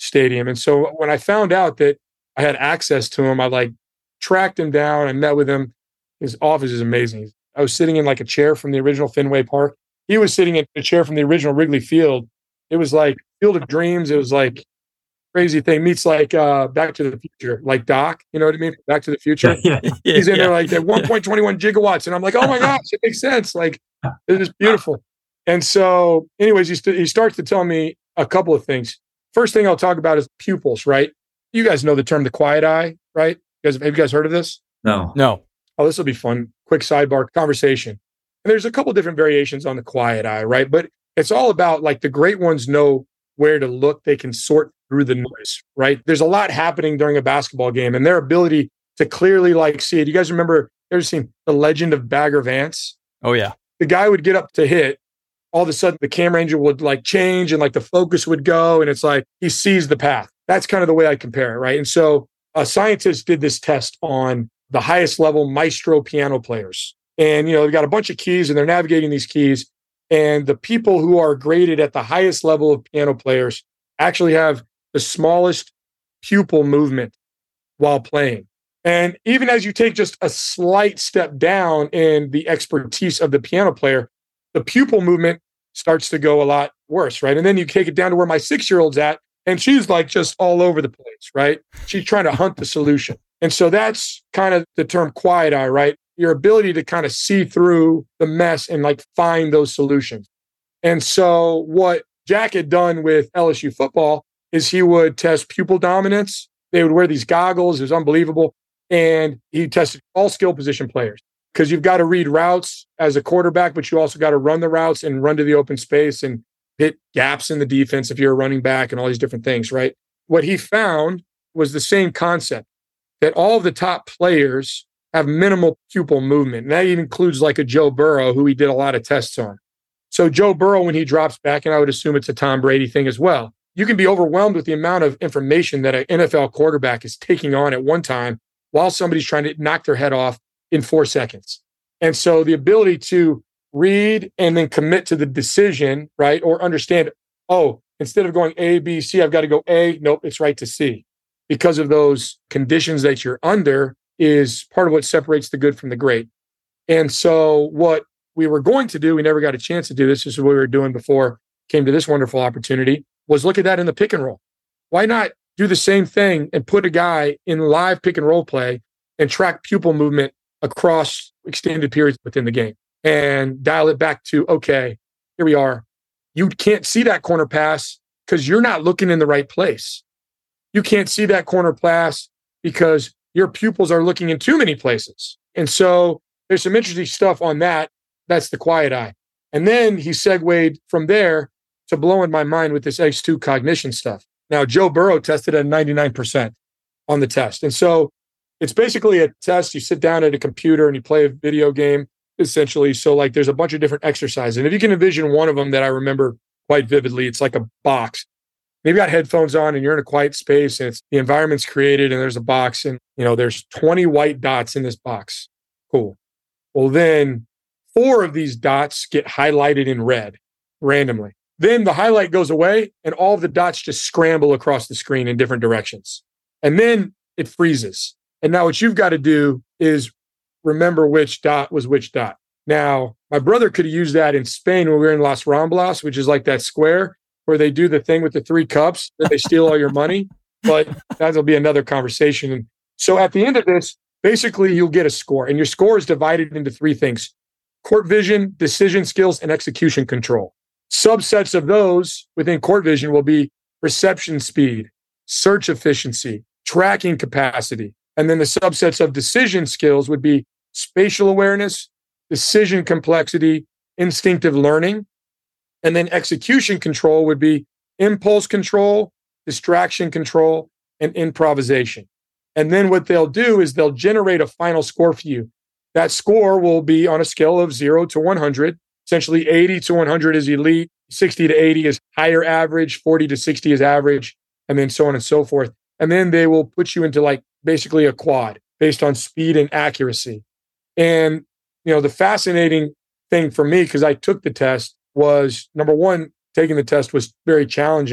stadium. And so when I found out that I had access to him, I like tracked him down. I met with him. His office is amazing. I was sitting in like a chair from the original Fenway Park. He was sitting in a chair from the original Wrigley Field. It was like Field of Dreams. It was like crazy thing. Meets like uh, Back to the Future, like Doc. You know what I mean? Back to the Future. Yeah, yeah, He's in yeah. there like at one point two one gigawatts. And I'm like, oh my gosh, it makes sense. Like, it is beautiful. And so anyways, he, st- he starts to tell me a couple of things. First thing I'll talk about is pupils, right? You guys know the term the quiet eye, right? You guys, have you guys heard of this? No. No. Oh, this will be fun. Quick sidebar conversation. And there's a couple different variations on the quiet eye, right? But it's all about like the great ones know where to look. They can sort through the noise, right? There's a lot happening during a basketball game and their ability to clearly like see it. You guys remember, you ever seen The Legend of Bagger Vance? Oh, yeah. The guy would get up to hit. All of a sudden the camera angle would like change and like the focus would go. And it's like he sees the path. That's kind of the way I compare it, right? And so a scientist did this test on the highest level maestro piano players. And, you know, they've got a bunch of keys and they're navigating these keys. And the people who are graded at the highest level of piano players actually have the smallest pupil movement while playing. And even as you take just a slight step down in the expertise of the piano player, the pupil movement starts to go a lot worse, right? And then you take it down to where my six-year-old's at, and she's like just all over the place, right? She's trying to hunt the solution. And so that's kind of the term quiet eye, right? Your ability to kind of see through the mess and like find those solutions. And so what Jack had done with L S U football is he would test pupil dominance. They would wear these goggles. It was unbelievable. And he tested all skill position players because you've got to read routes as a quarterback, but you also got to run the routes and run to the open space and hit gaps in the defense if you're a running back and all these different things, right? What he found was the same concept, that all of the top players have minimal pupil movement. And that even includes like a Joe Burrow, who he did a lot of tests on. So Joe Burrow, when he drops back, and I would assume it's a Tom Brady thing as well, you can be overwhelmed with the amount of information that an N F L quarterback is taking on at one time while somebody's trying to knock their head off in four seconds. And so the ability to read and then commit to the decision, right? Or understand, oh, instead of going A, B, C, I've got to go A. Nope, it's right to C. Because of those conditions that you're under is part of what separates the good from the great. And so what we were going to do, we never got a chance to do this. This is what we were doing before came to this wonderful opportunity, was look at that in the pick and roll. Why not do the same thing and put a guy in live pick and roll play and track pupil movement across extended periods within the game and dial it back to, okay, here we are. You can't see that corner pass because you're not looking in the right place. You can't see that corner pass because your pupils are looking in too many places. And so there's some interesting stuff on that. That's the quiet eye. And then he segued from there to blowing my mind with this X two cognition stuff. Now, Joe Burrow tested at ninety-nine percent on the test. And so it's basically a test. You sit down at a computer and you play a video game, essentially. So like there's a bunch of different exercises. And if you can envision one of them that I remember quite vividly, it's like a box. Maybe got headphones on and you're in a quiet space and it's, the environment's created and there's a box and, you know, there's twenty white dots in this box. Cool. Well, then four of these dots get highlighted in red randomly. Then the highlight goes away and all of the dots just scramble across the screen in different directions. And then it freezes. And now what you've got to do is remember which dot was which dot. Now, my brother could have used that in Spain when we were in Las Ramblas, which is like that square where they do the thing with the three cups that they steal all your money. But that'll be another conversation. And so at the end of this, basically you'll get a score. And your score is divided into three things: court vision, decision skills, and execution control. Subsets of those within court vision will be reception speed, search efficiency, tracking capacity. And then the subsets of decision skills would be spatial awareness, decision complexity, instinctive learning. And then execution control would be impulse control, distraction control, and improvisation. And then what they'll do is they'll generate a final score for you. That score will be on a scale of zero to one hundred. Essentially eighty to one hundred is elite, sixty to eighty is higher average, forty to sixty is average, and then so on and so forth. And then they will put you into like basically a quad based on speed and accuracy. And, you know, the fascinating thing for me, because I took the test, was number one, taking the test was very challenging.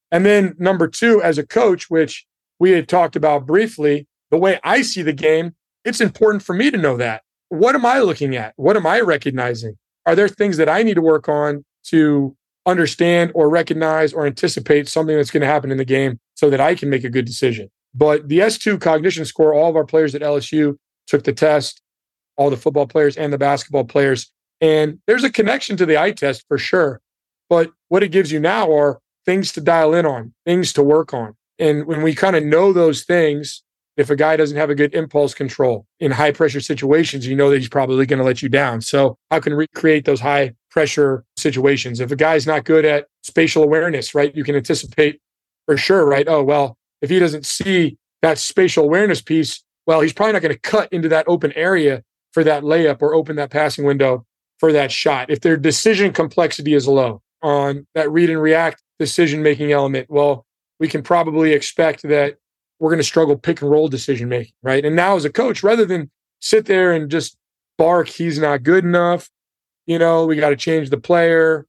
And then number two, as a coach, which we had talked about briefly, the way I see the game, it's important for me to know that. What am I looking at? What am I recognizing? Are there things that I need to work on to understand or recognize or anticipate something that's going to happen in the game so that I can make a good decision? But the S two cognition score, all of our players at L S U took the test, all the football players and the basketball players. And there's a connection to the eye test for sure. But what it gives you now are things to dial in on, things to work on. And when we kind of know those things, if a guy doesn't have a good impulse control in high pressure situations, you know that he's probably going to let you down. So how can we recreate those high pressure situations? If a guy's not good at spatial awareness, right, you can anticipate for sure, right? Oh, well, if he doesn't see that spatial awareness piece, well, he's probably not going to cut into that open area for that layup or open that passing window for that shot. If their decision complexity is low on that read and react decision-making element, well, we can probably expect that we're going to struggle pick and roll decision-making, right? And now as a coach, rather than sit there and just bark, he's not good enough, you know, we got to change the player,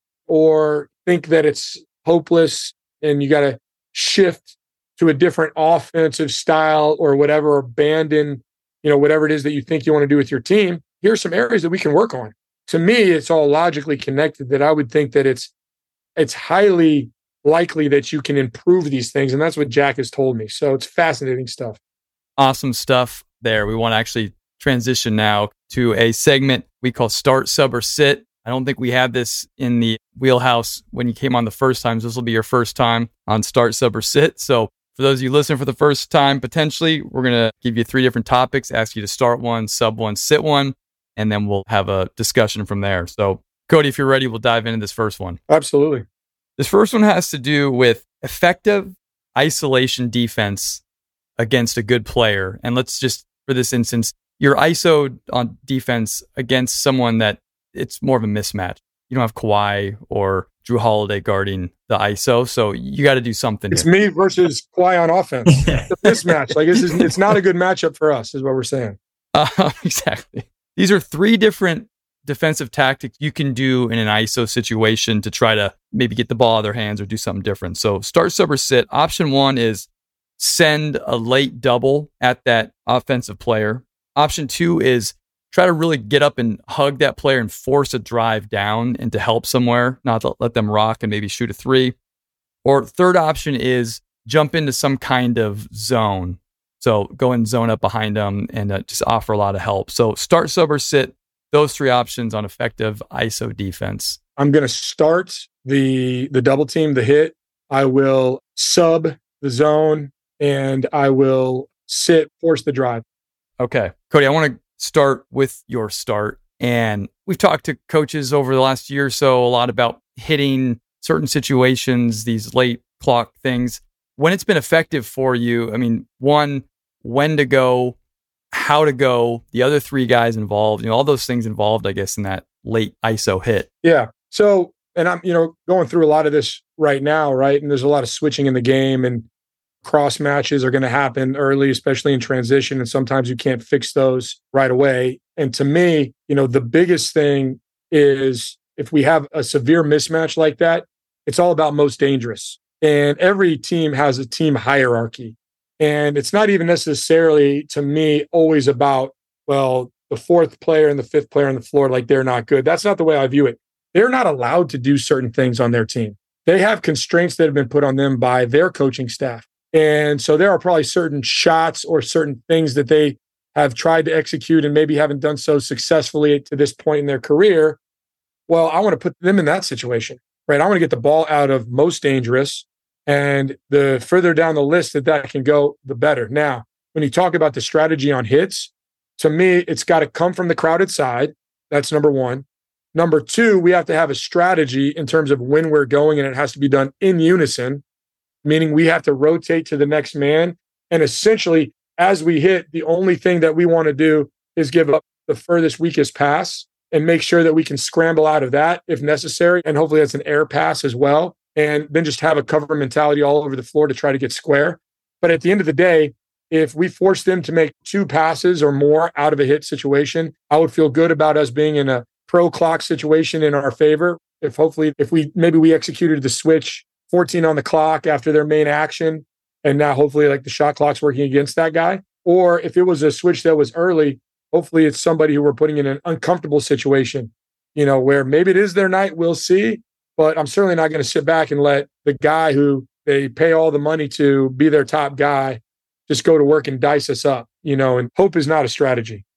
or think that it's hopeless and you got to shift to a different offensive style or whatever, abandon, you know, whatever it is that you think you want to do with your team. Here are some areas that we can work on. To me, it's all logically connected, that I would think that it's it's highly likely that you can improve these things. And that's what Jack has told me. So it's fascinating stuff. Awesome stuff there. We want to actually transition now to a segment we call Start, Sub, or Sit. I don't think we had this in the wheelhouse when you came on the first time. So this will be your first time on Start, Sub, or Sit. So for those of you listening for the first time, potentially, we're going to give you three different topics, ask you to start one, sub one, sit one, and then we'll have a discussion from there. So Cody, if you're ready, we'll dive into this first one. Absolutely. This first one has to do with effective isolation defense against a good player. And let's just, for this instance, you're I S O on defense against someone that it's more of a mismatch. You don't have Kawhi or Drew Holiday guarding the I S O, so you got to do something. It's here. me versus Kawhi on offense. It's a mismatch. Like this is, it's not a good matchup for us, is what we're saying. Uh, exactly. These are three different defensive tactics you can do in an I S O situation to try to maybe get the ball out of their hands or do something different. So start, sub, or sit. Option one is send a late double at that offensive player. Option two is try to really get up and hug that player and force a drive down and to help somewhere, not to let them rock and maybe shoot a three. Or third option is jump into some kind of zone. So go and zone up behind them and uh, just offer a lot of help. So start, sub, or sit. Those three options on effective I S O defense. I'm going to start the the double team, the hit. I will sub the zone, and I will sit, force the drive. Okay. Cody, I want to start with your start. And we've talked to coaches over the last year or so a lot about hitting certain situations, these late clock things. When it's been effective for you, I mean, one, when to go, how to go, the other three guys involved, you know, all those things involved, I guess, in that late I S O hit. Yeah. So, and I'm, you know, going through a lot of this right now, right? And there's a lot of switching in the game, and cross matches are going to happen early, especially in transition. And sometimes you can't fix those right away. And to me, you know, the biggest thing is if we have a severe mismatch like that, it's all about most dangerous. And every team has a team hierarchy. And it's not even necessarily, to me, always about, well, the fourth player and the fifth player on the floor, like they're not good. That's not the way I view it. They're not allowed to do certain things on their team. They have constraints that have been put on them by their coaching staff. And so there are probably certain shots or certain things that they have tried to execute and maybe haven't done so successfully to this point in their career. Well, I want to put them in that situation, right? I want to get the ball out of most dangerous. And the further down the list that that can go, the better. Now, when you talk about the strategy on hits, to me, it's got to come from the crowded side. That's number one. Number two, we have to have a strategy in terms of when we're going, and it has to be done in unison, meaning we have to rotate to the next man. And essentially, as we hit, the only thing that we want to do is give up the furthest, weakest pass and make sure that we can scramble out of that if necessary. And hopefully that's an air pass as well. And then just have a cover mentality all over the floor to try to get square. But at the end of the day, if we force them to make two passes or more out of a hit situation, I would feel good about us being in a pro clock situation in our favor. If hopefully, if we maybe we executed the switch fourteen on the clock after their main action, and now hopefully like the shot clock's working against that guy. Or if it was a switch that was early, hopefully it's somebody who we're putting in an uncomfortable situation, you know, where maybe it is their night, we'll see. But I'm certainly not going to sit back and let the guy who they pay all the money to be their top guy just go to work and dice us up, you know, and hope is not a strategy.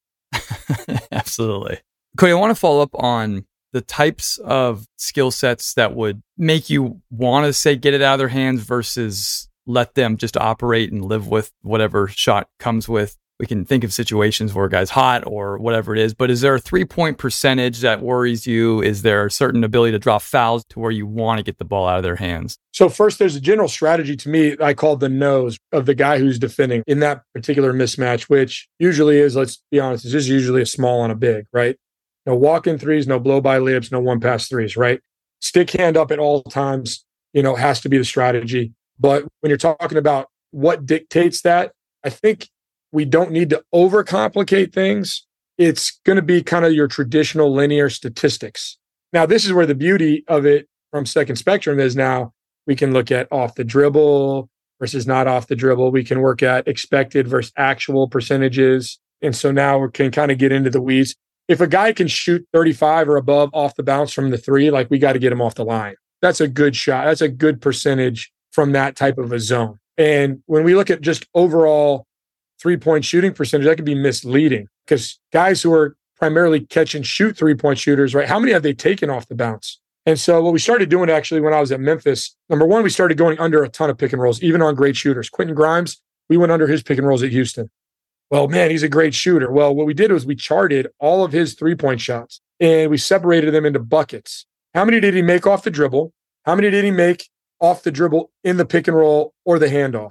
Absolutely. Cody, I want to follow up on the types of skill sets that would make you want to say get it out of their hands versus let them just operate and live with whatever shot comes with. We can think of situations where a guy's hot or whatever it is, but is there a three-point percentage that worries you? Is there a certain ability to draw fouls to where you want to get the ball out of their hands? So first, there's a general strategy to me I call the nose of the guy who's defending in that particular mismatch, which usually is, let's be honest, it's just usually a small on a big, right? No walk-in threes, no blow-by layups, no one-pass threes, right? Stick hand up at all times, you know, has to be the strategy. But when you're talking about what dictates that, I think we don't need to overcomplicate things. It's going to be kind of your traditional linear statistics. Now, this is where the beauty of it from Second Spectrum is now we can look at off the dribble versus not off the dribble. We can work at expected versus actual percentages. And so now we can kind of get into the weeds. If a guy can shoot thirty-five or above off the bounce from the three, like we got to get him off the line. That's a good shot. That's a good percentage from that type of a zone. And when we look at just overall three-point shooting percentage, that could be misleading because guys who are primarily catch and shoot three-point shooters, right? How many have they taken off the bounce? And so what we started doing actually when I was at Memphis, number one, we started going under a ton of pick and rolls, even on great shooters. Quentin Grimes, we went under his pick and rolls at Houston. Well, man, he's a great shooter. Well, what we did was we charted all of his three-point shots and we separated them into buckets. How many did he make off the dribble? How many did he make off the dribble in the pick and roll or the handoff?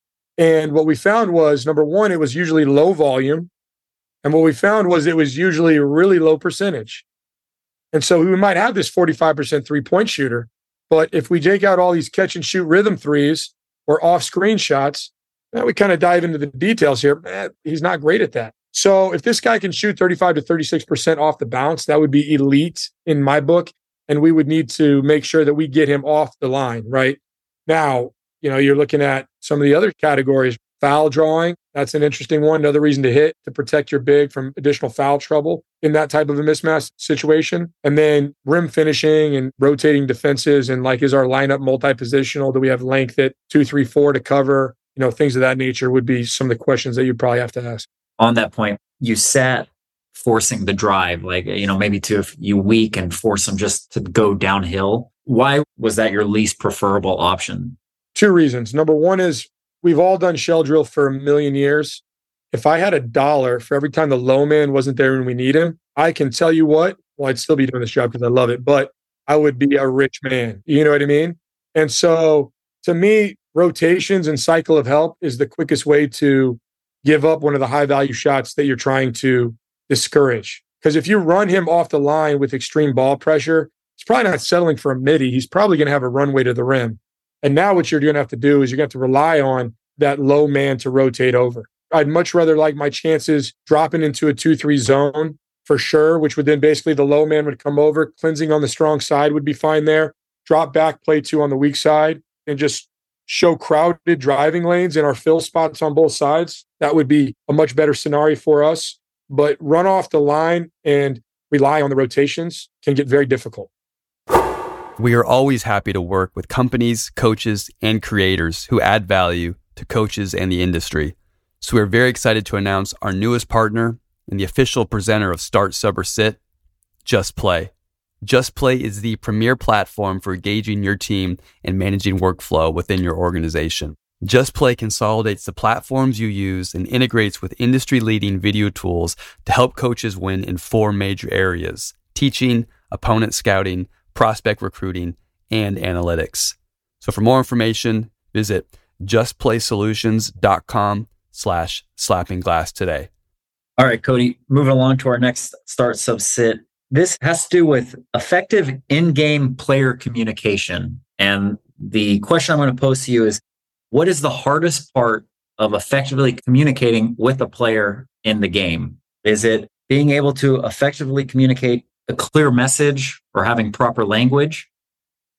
And what we found was, number one, it was usually low volume. And what we found was it was usually a really low percentage. And so we might have this forty-five percent three-point shooter, but if we take out all these catch and shoot rhythm threes or off-screen shots, then we kind of dive into the details here. Man, he's not great at that. So if this guy can shoot thirty-five to thirty-six percent off the bounce, that would be elite in my book. And we would need to make sure that we get him off the line, right? Now, you know, you're looking at some of the other categories. Foul drawing, that's an interesting one. Another reason to hit to protect your big from additional foul trouble in that type of a mismatch situation. And then rim finishing and rotating defenses. And like, is our lineup multi-positional? Do we have length at two, three, four to cover? You know, things of that nature would be some of the questions that you probably have to ask. On that point, you sat forcing the drive, like, you know, maybe to if you weak and force them just to go downhill. Why was that your least preferable option? Two reasons. Number one is we've all done shell drill for a million years. If I had a dollar for every time the low man wasn't there when we need him, I can tell you what, well, I'd still be doing this job because I love it, but I would be a rich man. You know what I mean? And so to me, rotations and cycle of help is the quickest way to give up one of the high value shots that you're trying to discourage. Because if you run him off the line with extreme ball pressure, he's probably not settling for a midi. He's probably going to have a runway to the rim. And now what you're going to have to do is you're going to have to rely on that low man to rotate over. I'd much rather like my chances dropping into a two three zone for sure, which would then basically the low man would come over, cleansing on the strong side would be fine there, drop back, play two on the weak side, and just show crowded driving lanes in our fill spots on both sides. That would be a much better scenario for us. But run off the line and rely on the rotations can get very difficult. We are always happy to work with companies, coaches, and creators who add value to coaches and the industry. So we're very excited to announce our newest partner and the official presenter of Start, Sub, or Sit, Just Play. Just Play is the premier platform for engaging your team and managing workflow within your organization. Just Play consolidates the platforms you use and integrates with industry-leading video tools to help coaches win in four major areas: teaching, opponent scouting, prospect recruiting, and analytics. So for more information, visit justplaysolutions.com slash slapping glass today. All right, Cody, moving along to our next Start, Sub, Sit. This has to do with effective in-game player communication. And the question I'm going to pose to you is, what is the hardest part of effectively communicating with a player in the game? Is it being able to effectively communicate a clear message or having proper language?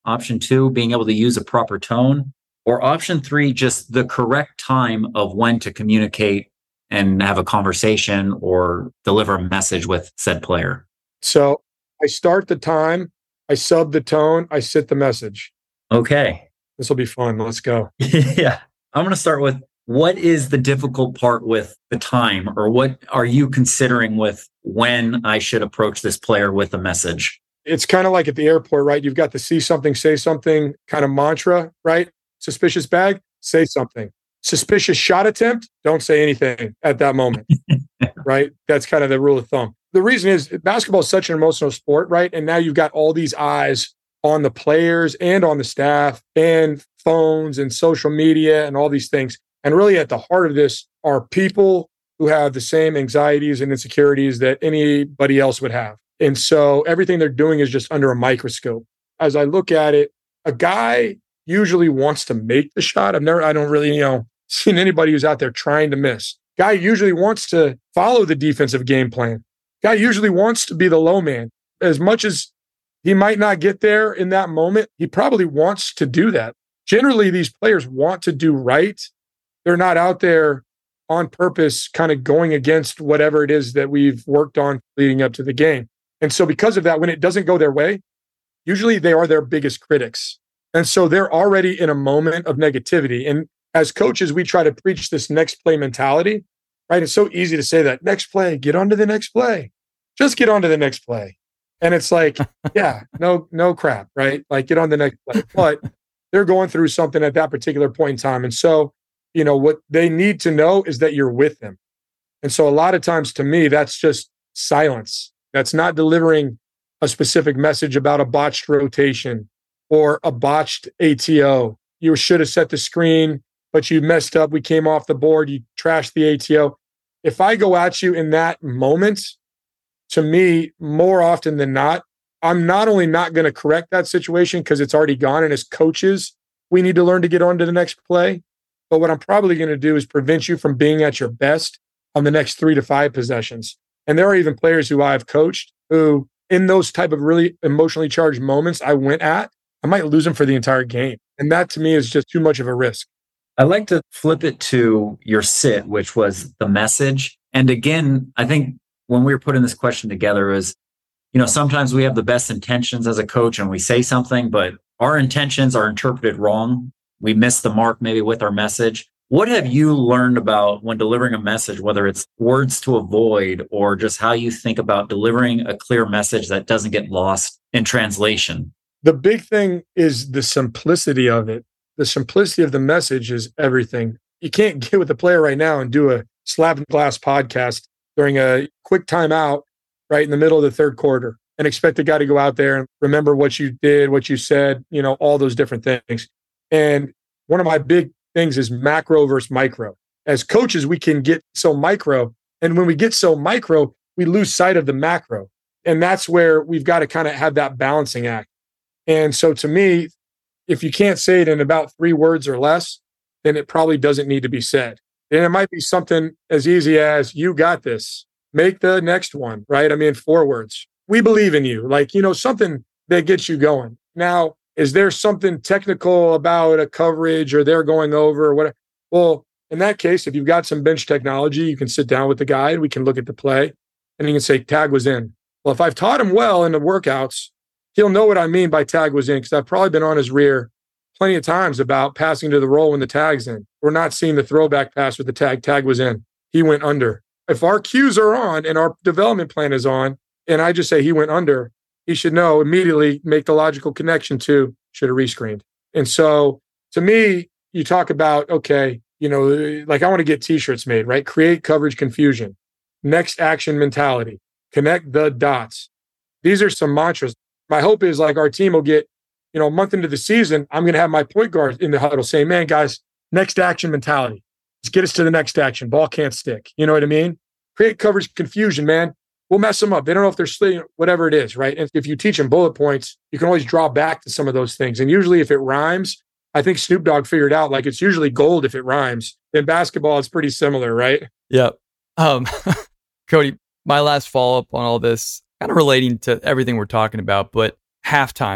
Option two, being able to use a proper tone. Or option three, just the correct time of when to communicate and have a conversation or deliver a message with said player. So I start the time, I sub the tone, I sit the message. Okay. This will be fun. Let's go. Yeah. I'm going to start with, what is the difficult part with the time, or what are you considering with when I should approach this player with a message? It's kind of like at the airport, right? You've got the see something, say something kind of mantra, right? Suspicious bag, say something. Suspicious shot attempt, don't say anything at that moment, right? That's kind of the rule of thumb. The reason is basketball is such an emotional sport, right? And now you've got all these eyes on the players and on the staff and phones and social media and all these things. And really at the heart of this are people who have the same anxieties and insecurities that anybody else would have. And so everything they're doing is just under a microscope. As I look at it, a guy usually wants to make the shot. I've never, I don't really, you know, seen anybody who's out there trying to miss. Guy usually wants to follow the defensive game plan. Guy usually wants to be the low man. As much as he might not get there in that moment, he probably wants to do that. Generally, these players want to do right. They're not out there on purpose, kind of going against whatever it is that we've worked on leading up to the game. And so because of that, when it doesn't go their way, usually they are their biggest critics. And so they're already in a moment of negativity. And as coaches, we try to preach this next play mentality, right? It's so easy to say that next play, get on to the next play. Just get on to the next play. And it's like, yeah, no, no crap, right? Like get on the next play. But they're going through something at that particular point in time. And so, you know, what they need to know is that you're with them. And so a lot of times to me, that's just silence. That's not delivering a specific message about a botched rotation or a botched A T O. You should have set the screen, but you messed up. We came off the board. You trashed the A T O. If I go at you in that moment, to me, more often than not, I'm not only not going to correct that situation because it's already gone. And as coaches, we need to learn to get on to the next play. But what I'm probably going to do is prevent you from being at your best on the next three to five possessions. And there are even players who I've coached who, in those type of really emotionally charged moments I went at, I might lose them for the entire game. And that to me is just too much of a risk. I like to flip it to your sit, which was the message. And again, I think when we were putting this question together is, you know, sometimes we have the best intentions as a coach and we say something, but our intentions are interpreted wrong. We miss the mark maybe with our message. What have you learned about when delivering a message, whether it's words to avoid or just how you think about delivering a clear message that doesn't get lost in translation? The big thing is the simplicity of it. The simplicity of the message is everything. You can't get with a player right now and do a Slapping Glass podcast during a quick timeout right in the middle of the third quarter and expect the guy to go out there and remember what you did, what you said, you know, all those different things. And one of my big things is macro versus micro. As coaches, we can get so micro. And when we get so micro, we lose sight of the macro. And that's where we've got to kind of have that balancing act. And so to me, if you can't say it in about three words or less, then it probably doesn't need to be said. And it might be something as easy as, you got this, make the next one, right? I mean, four words. We believe in you. Like, you know, something that gets you going. Now, is there something technical about a coverage or they're going over or whatever? Well, in that case, if you've got some bench technology, you can sit down with the guy and we can look at the play and you can say, tag was in. Well, if I've taught him well in the workouts, he'll know what I mean by tag was in because I've probably been on his rear plenty of times about passing to the roll when the tag's in. We're not seeing the throwback pass with the tag. Tag was in. He went under. If our cues are on and our development plan is on, and I just say he went under, he should know immediately, make the logical connection to should have rescreened. And so to me, you talk about, okay, you know, like I want to get t-shirts made, right? Create coverage confusion, next action mentality, connect the dots. These are some mantras. My hope is like our team will get, you know, a month into the season, I'm going to have my point guard in the huddle saying, man, guys, next action mentality. Let's get us to the next action. Ball can't stick. You know what I mean? Create coverage confusion, man. We'll mess them up. They don't know if they're slitting, whatever it is, right? And if you teach them bullet points, you can always draw back to some of those things. And usually if it rhymes, I think Snoop Dogg figured out, like it's usually gold if it rhymes. In basketball, it's pretty similar, right? Yep. Um, Cody, my last follow-up on all this, kind of relating to everything we're talking about, but halftime.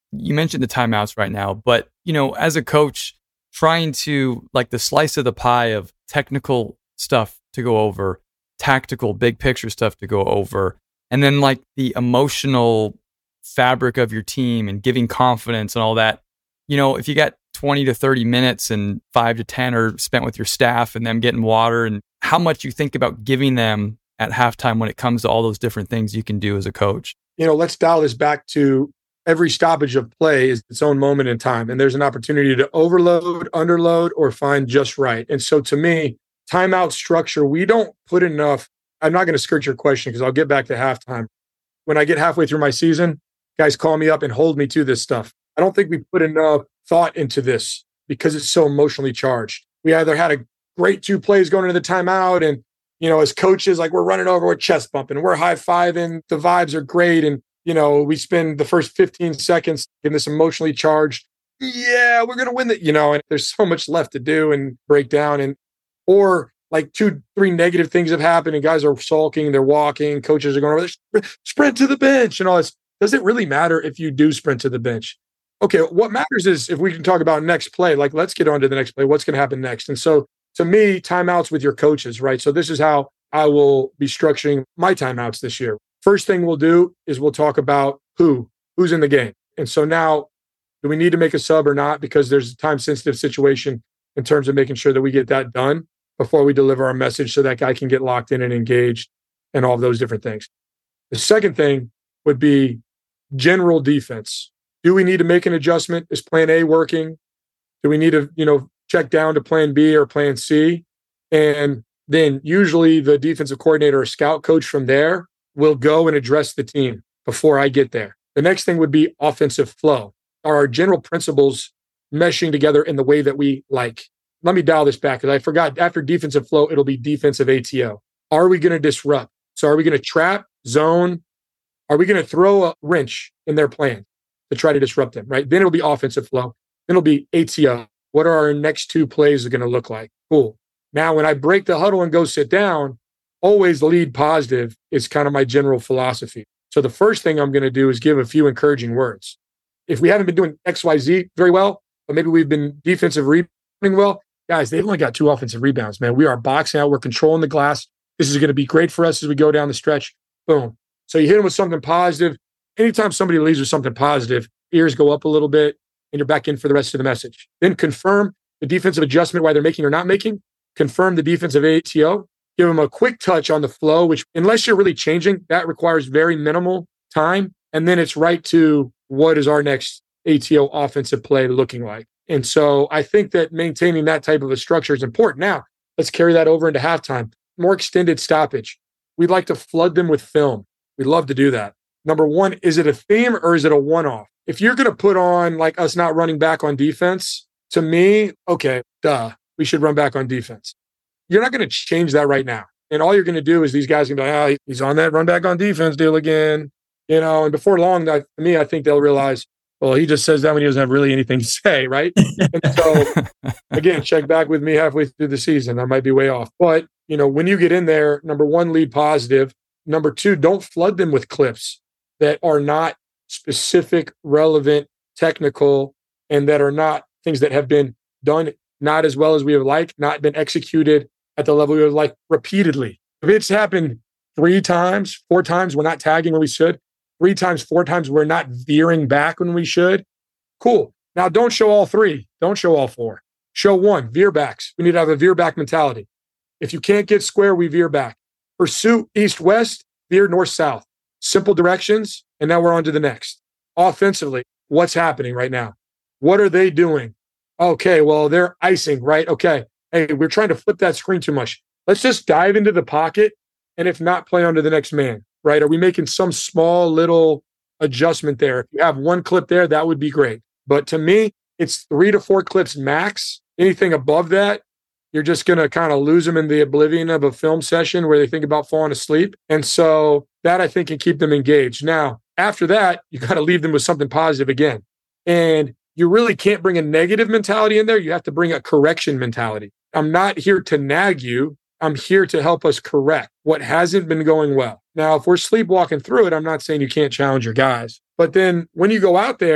You mentioned the timeouts right now, but, you know, as a coach, trying to, like, the slice of the pie of technical stuff to go over, tactical, big picture stuff to go over, and then like the emotional fabric of your team and giving confidence and all that. You know, if you got twenty to thirty minutes and five to ten are spent with your staff and them getting water, and how much you think about giving them at halftime when it comes to all those different things you can do as a coach. You know, let's dial this back to every stoppage of play is its own moment in time. And there's an opportunity to overload, underload, or find just right. And so to me, timeout structure, we don't put enough. I'm not going to skirt your question because I'll get back to halftime. When I get halfway through my season, guys call me up and hold me to this stuff. I don't think we put enough thought into this because it's so emotionally charged. We either had a great two plays going into the timeout, and, you know, as coaches, like, we're running over, we're chest bumping, we're high-fiving, the vibes are great. And, you know, we spend the first fifteen seconds in this emotionally charged, yeah, we're going to win the, you know, and there's so much left to do and break down. And, or like two, three negative things have happened and guys are sulking, they're walking, coaches are going over there, sprint to the bench and all this. Does it really matter if you do sprint to the bench? Okay, what matters is if we can talk about next play, like, let's get on to the next play. What's going to happen next? And so to me, timeouts with your coaches, right? So this is how I will be structuring my timeouts this year. First thing we'll do is we'll talk about who, who's in the game. And so now, do we need to make a sub or not? Because there's a time-sensitive situation in terms of making sure that we get that done before we deliver our message so that guy can get locked in and engaged and all of those different things. The second thing would be general defense. Do we need to make an adjustment? Is plan A working? Do we need to, you know, check down to plan B or plan C? And then usually the defensive coordinator or scout coach from there will go and address the team before I get there. The next thing would be offensive flow. Are our general principles meshing together in the way that we like? Let me dial this back because I forgot. After defensive flow, it'll be defensive A T O. Are we going to disrupt? So are we going to trap, zone? Are we going to throw a wrench in their plan to try to disrupt them, right? Then it'll be offensive flow. Then it'll be A T O. What are our next two plays going to look like? Cool. Now, when I break the huddle and go sit down, always lead positive is kind of my general philosophy. So the first thing I'm going to do is give a few encouraging words. If we haven't been doing X, Y, Z very well, but maybe we've been defensive rebounding well, guys, they've only got two offensive rebounds, man. We are boxing out. We're controlling the glass. This is going to be great for us as we go down the stretch. Boom. So you hit them with something positive. Anytime somebody leaves with something positive, ears go up a little bit, and you're back in for the rest of the message. Then confirm the defensive adjustment, why they're making or not making. Confirm the defensive A T O. Give them a quick touch on the flow, which, unless you're really changing, that requires very minimal time. And then it's right to what is our next A T O offensive play looking like. And so I think that maintaining that type of a structure is important. Now, let's carry that over into halftime. More extended stoppage. We'd like to flood them with film. We love to do that. Number one, is it a theme or is it a one-off? If you're going to put on like us not running back on defense, to me, okay, duh, we should run back on defense. You're not going to change that right now. And all you're going to do is these guys are going to be like, oh, he's on that run back on defense deal again. You know, and before long, that, to me, I think they'll realize, well, he just says that when he doesn't have really anything to say, right? And so, again, check back with me halfway through the season. I might be way off. But, you know, when you get in there, number one, lead positive. Number two, don't flood them with clips that are not specific, relevant, technical, and that are not things that have been done not as well as we would like, not been executed at the level we would like repeatedly. If it's happened three times, four times, we're not tagging when we should. Three times, four times, we're not veering back when we should. Cool. Now, don't show all three. Don't show all four. Show one, veer backs. We need to have a veer back mentality. If you can't get square, we veer back. Pursue east-west, veer north-south. Simple directions, and now we're on to the next. Offensively, what's happening right now? What are they doing? Okay, well, they're icing, right? Okay. Hey, we're trying to flip that screen too much. Let's just dive into the pocket, and if not, play onto the next man, right? Are we making some small little adjustment there? If you have one clip there, that would be great. But to me, it's three to four clips max. Anything above that, you're just going to kind of lose them in the oblivion of a film session where they think about falling asleep. And so that, I think, can keep them engaged. Now, after that, you got to leave them with something positive again. And you really can't bring a negative mentality in there. You have to bring a correction mentality. I'm not here to nag you. I'm here to help us correct what hasn't been going well. Now, if we're sleepwalking through it, I'm not saying you can't challenge your guys. But then when you go out there,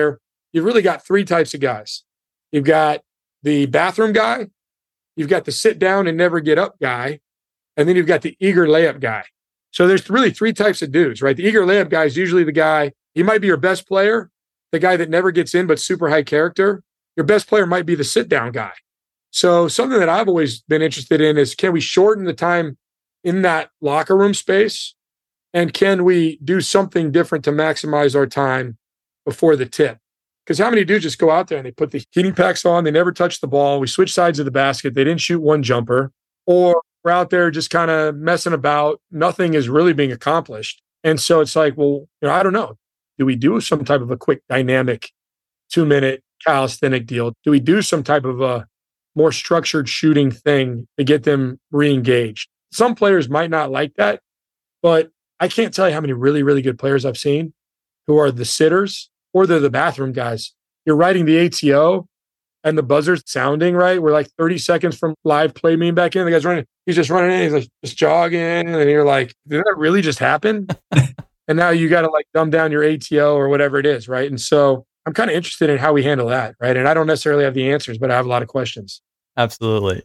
you've really got three types of guys. You've got the bathroom guy, you've got the sit down and never get up guy, and then you've got the eager layup guy. So there's really three types of dudes, right? The eager layup guy is usually the guy, he might be your best player, the guy that never gets in but super high character. Your best player might be the sit down guy. So something that I've always been interested in is, can we shorten the time in that locker room space? And can we do something different to maximize our time before the tip? Because how many dudes just go out there and they put the heating packs on, they never touch the ball, we switch sides of the basket, they didn't shoot one jumper, or we're out there just kind of messing about, nothing is really being accomplished. And so it's like, well, you know, I don't know. Do we do some type of a quick dynamic two-minute calisthenic deal? Do we do some type of a more structured shooting thing to get them re-engaged? Some players might not like that, but I can't tell you how many really, really good players I've seen who are the sitters or they're the bathroom guys. You're writing the A T O and the buzzer's sounding, right? We're like thirty seconds from live play being back in. The guy's running. He's just running in. He's like just jogging. And you're like, did that really just happen? And now you got to like dumb down your A T O or whatever it is, right? And so I'm kind of interested in how we handle that, right? And I don't necessarily have the answers, but I have a lot of questions. Absolutely.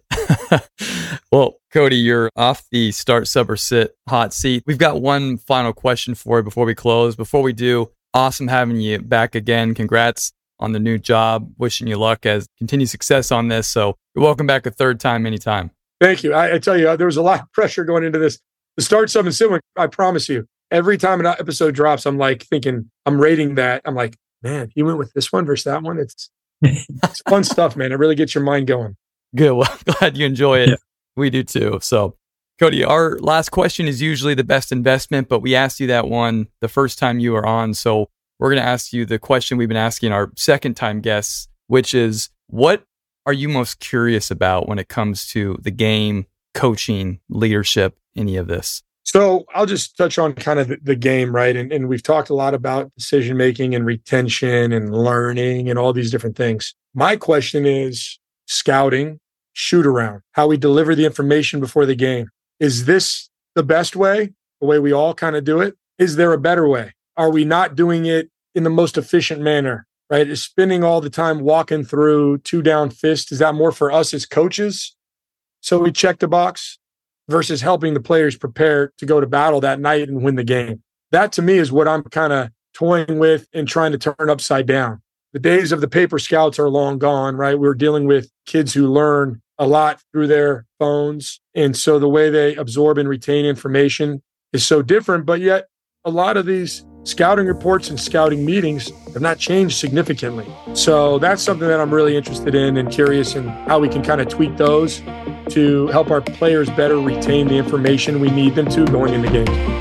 Well, Cody, you're off the start, sub, or sit hot seat. We've got one final question for you before we close. Before we do, awesome having you back again. Congrats on the new job. Wishing you luck as continued success on this. So you're welcome back a third time anytime. Thank you. I, I tell you, there was a lot of pressure going into this. The start, sub, and sit one, I promise you, every time an episode drops, I'm like thinking, I'm rating that. I'm like, man, you went with this one versus that one. It's, it's fun stuff, man. It really gets your mind going. Good. Well, glad you enjoy it. Yeah. We do too. So, Cody, our last question is usually the best investment, but we asked you that one the first time you were on. So we're going to ask you the question we've been asking our second time guests, which is, what are you most curious about when it comes to the game, coaching, leadership, any of this? So I'll just touch on kind of the, the game, right? And, and we've talked a lot about decision-making and retention and learning and all these different things. My question is scouting, shoot around, how we deliver the information before the game. Is this the best way, the way we all kind of do it? Is there a better way? Are we not doing it in the most efficient manner, right? Is spending all the time walking through two down fist, is that more for us as coaches? So we check the box versus helping the players prepare to go to battle that night and win the game. That to me is what I'm kind of toying with and trying to turn upside down. The days of the paper scouts are long gone, right? We're dealing with kids who learn a lot through their phones. And so the way they absorb and retain information is so different, but yet a lot of these scouting reports and scouting meetings have not changed significantly. So that's something that I'm really interested in and curious in how we can kind of tweak those to help our players better retain the information we need them to going into games.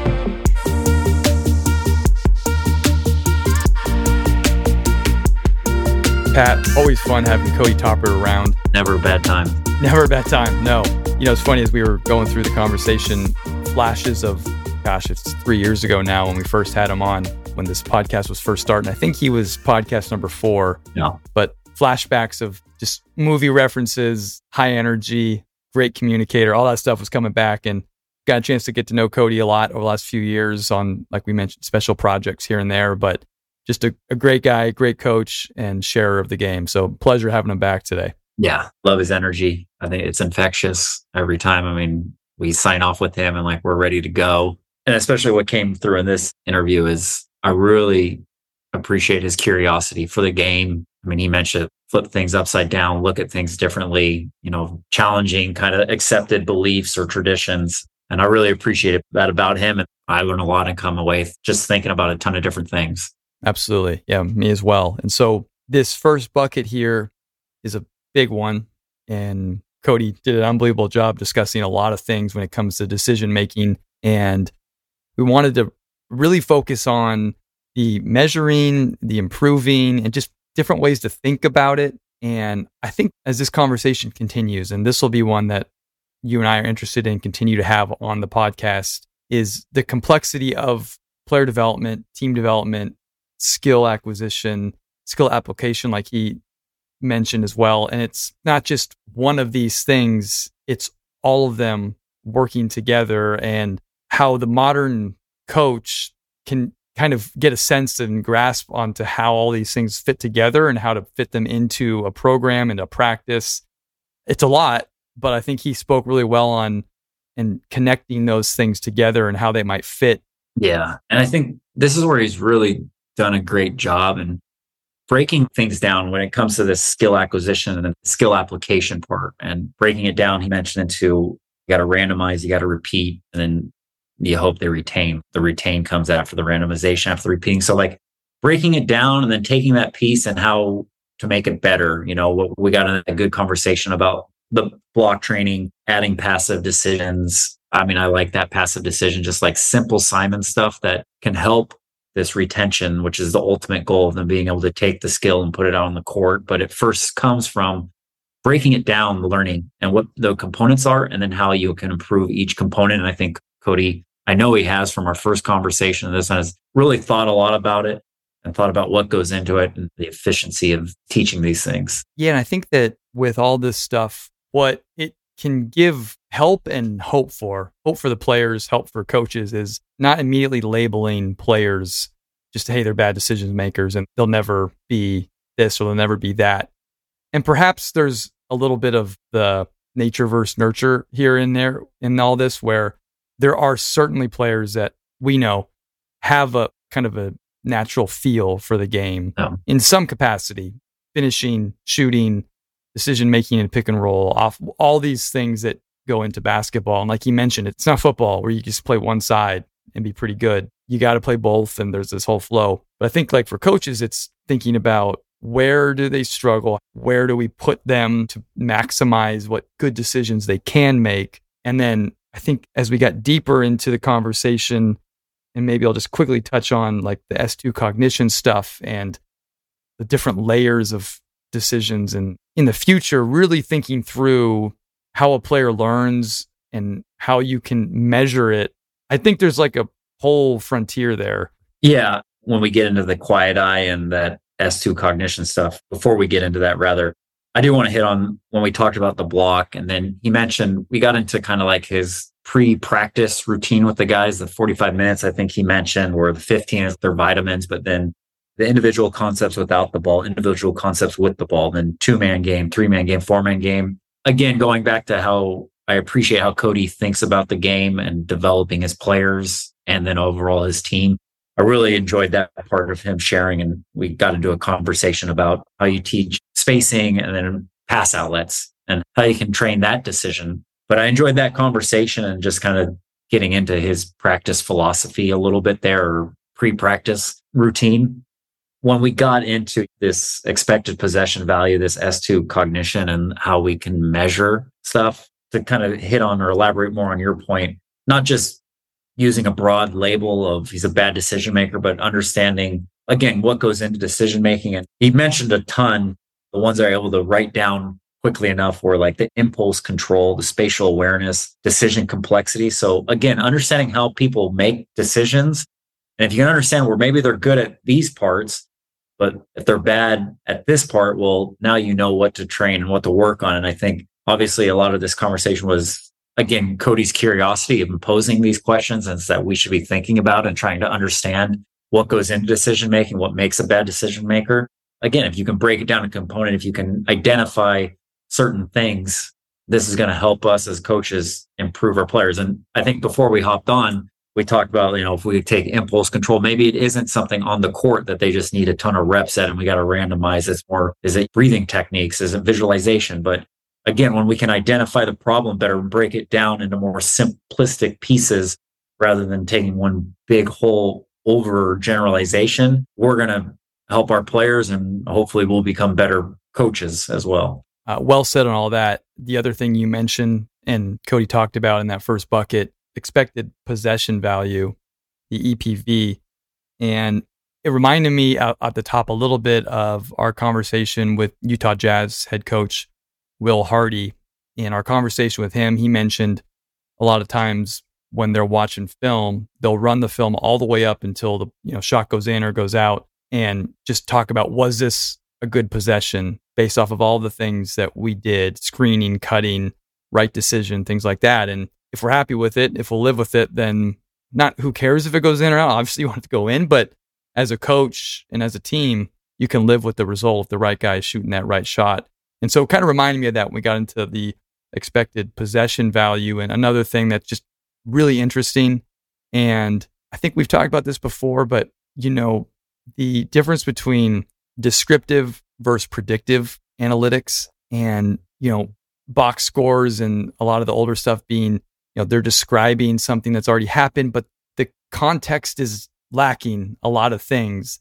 Pat, always fun having Cody Topper around. Never a bad time. Never a bad time, no. You know, it's funny as we were going through the conversation, flashes of, gosh, it's three years ago now when we first had him on, when this podcast was first starting. I think he was podcast number four. Yeah. But flashbacks of just movie references, high energy, great communicator, all that stuff was coming back, and got a chance to get to know Cody a lot over the last few years on, like we mentioned, special projects here and there. But just a, a great guy, great coach, and sharer of the game. So pleasure having him back today. Yeah, love his energy. I think it's infectious every time. I mean, we sign off with him and like we're ready to go. And especially what came through in this interview is I really appreciate his curiosity for the game. I mean, he mentioned flip things upside down, look at things differently, you know, challenging kind of accepted beliefs or traditions. And I really appreciate that about him. And I learned a lot and come away just thinking about a ton of different things. Absolutely. Yeah, me as well. And so this first bucket here is a big one. And Cody did an unbelievable job discussing a lot of things when it comes to decision making. And we wanted to really focus on the measuring, the improving, and just different ways to think about it. And I think as this conversation continues, and this will be one that you and I are interested in continue to have on the podcast, is the complexity of player development, team development, skill acquisition, skill application, like he mentioned as well. And it's not just one of these things, it's all of them working together, and how the modern coach can kind of get a sense and grasp onto how all these things fit together and how to fit them into a program and a practice. It's a lot, but I think he spoke really well on and connecting those things together and how they might fit. Yeah. And I think this is where he's really done a great job in breaking things down when it comes to this skill acquisition and the skill application part, and breaking it down. He mentioned into you got to randomize, you got to repeat, and then you hope they retain. The retain comes after the randomization, after the repeating. So like breaking it down and then taking that piece and how to make it better. You know, we got a good conversation about the block training, adding passive decisions. I mean, I like that passive decision, just like simple Simon stuff that can help this retention, which is the ultimate goal of them being able to take the skill and put it out on the court. But it first comes from breaking it down, the learning and what the components are, and then how you can improve each component. And I think Cody, I know he has from our first conversation, this has really thought a lot about it and thought about what goes into it and the efficiency of teaching these things. Yeah. And I think that with all this stuff, what it can give help and hope for, hope for the players, help for coaches, is not immediately labeling players just, hey, they're bad decision makers and they'll never be this or they'll never be that. And perhaps there's a little bit of the nature versus nurture here and there in all this, where there are certainly players that we know have a kind of a natural feel for the game oh. in some capacity, finishing, shooting, decision-making and pick and roll, off all these things that go into basketball. And like you mentioned, it's not football where you just play one side and be pretty good. You got to play both, and there's this whole flow. But I think like for coaches, it's thinking about where do they struggle? Where do we put them to maximize what good decisions they can make? And then I think as we got deeper into the conversation, and maybe I'll just quickly touch on like the S two cognition stuff and the different layers of decisions, and in the future, really thinking through how a player learns and how you can measure it. I think there's like a whole frontier there. Yeah. When we get into the quiet eye and that S two cognition stuff, before we get into that, rather, I do want to hit on when we talked about the block. And then he mentioned, we got into kind of like his pre-practice routine with the guys, the forty-five minutes, I think he mentioned, or the fifteen is their vitamins, but then the individual concepts without the ball, individual concepts with the ball, then two-man game, three-man game, four-man game. Again, going back to how I appreciate how Cody thinks about the game and developing his players and then overall his team. I really enjoyed that part of him sharing, and we got into a conversation about how you teach spacing and then pass outlets and how you can train that decision. But I enjoyed that conversation and just kind of getting into his practice philosophy a little bit there, or pre-practice routine. When we got into this expected possession value, this S two cognition and how we can measure stuff, to kind of hit on or elaborate more on your point, not just using a broad label of he's a bad decision maker, but understanding, again, what goes into decision making. And he mentioned a ton, the ones that are able to write down quickly enough were like the impulse control, the spatial awareness, decision complexity. So again, understanding how people make decisions. And if you can understand where maybe they're good at these parts, but if they're bad at this part, well, now you know what to train and what to work on. And I think obviously a lot of this conversation was, again, Cody's curiosity of posing these questions, and that we should be thinking about and trying to understand what goes into decision making, what makes a bad decision maker. Again, if you can break it down a component, if you can identify certain things, this is going to help us as coaches improve our players. And I think before we hopped on, we talked about, you know, if we take impulse control, maybe it isn't something on the court that they just need a ton of reps at and we got to randomize. It's more, is it breathing techniques? Is it visualization? But again, when we can identify the problem better and break it down into more simplistic pieces rather than taking one big whole over generalization, we're going to help our players and hopefully we'll become better coaches as well. Uh, well said on all that. The other thing you mentioned and Cody talked about in that first bucket, expected possession value, the E P V. And it reminded me at, at the top a little bit of our conversation with Utah Jazz head coach Will Hardy. In our conversation with him, he mentioned a lot of times when they're watching film, they'll run the film all the way up until the you know shot goes in or goes out, and just talk about, was this a good possession based off of all the things that we did, screening, cutting, right decision, things like that. And if we're happy with it, if we'll live with it, then not who cares if it goes in or out. Obviously, you want it to go in, but as a coach and as a team, you can live with the result if the right guy is shooting that right shot. And so it kind of reminded me of that when we got into the expected possession value. And another thing that's just really interesting, and I think we've talked about this before, but you know, the difference between descriptive versus predictive analytics, and you know, box scores and a lot of the older stuff being, you know, they're describing something that's already happened, but the context is lacking a lot of things.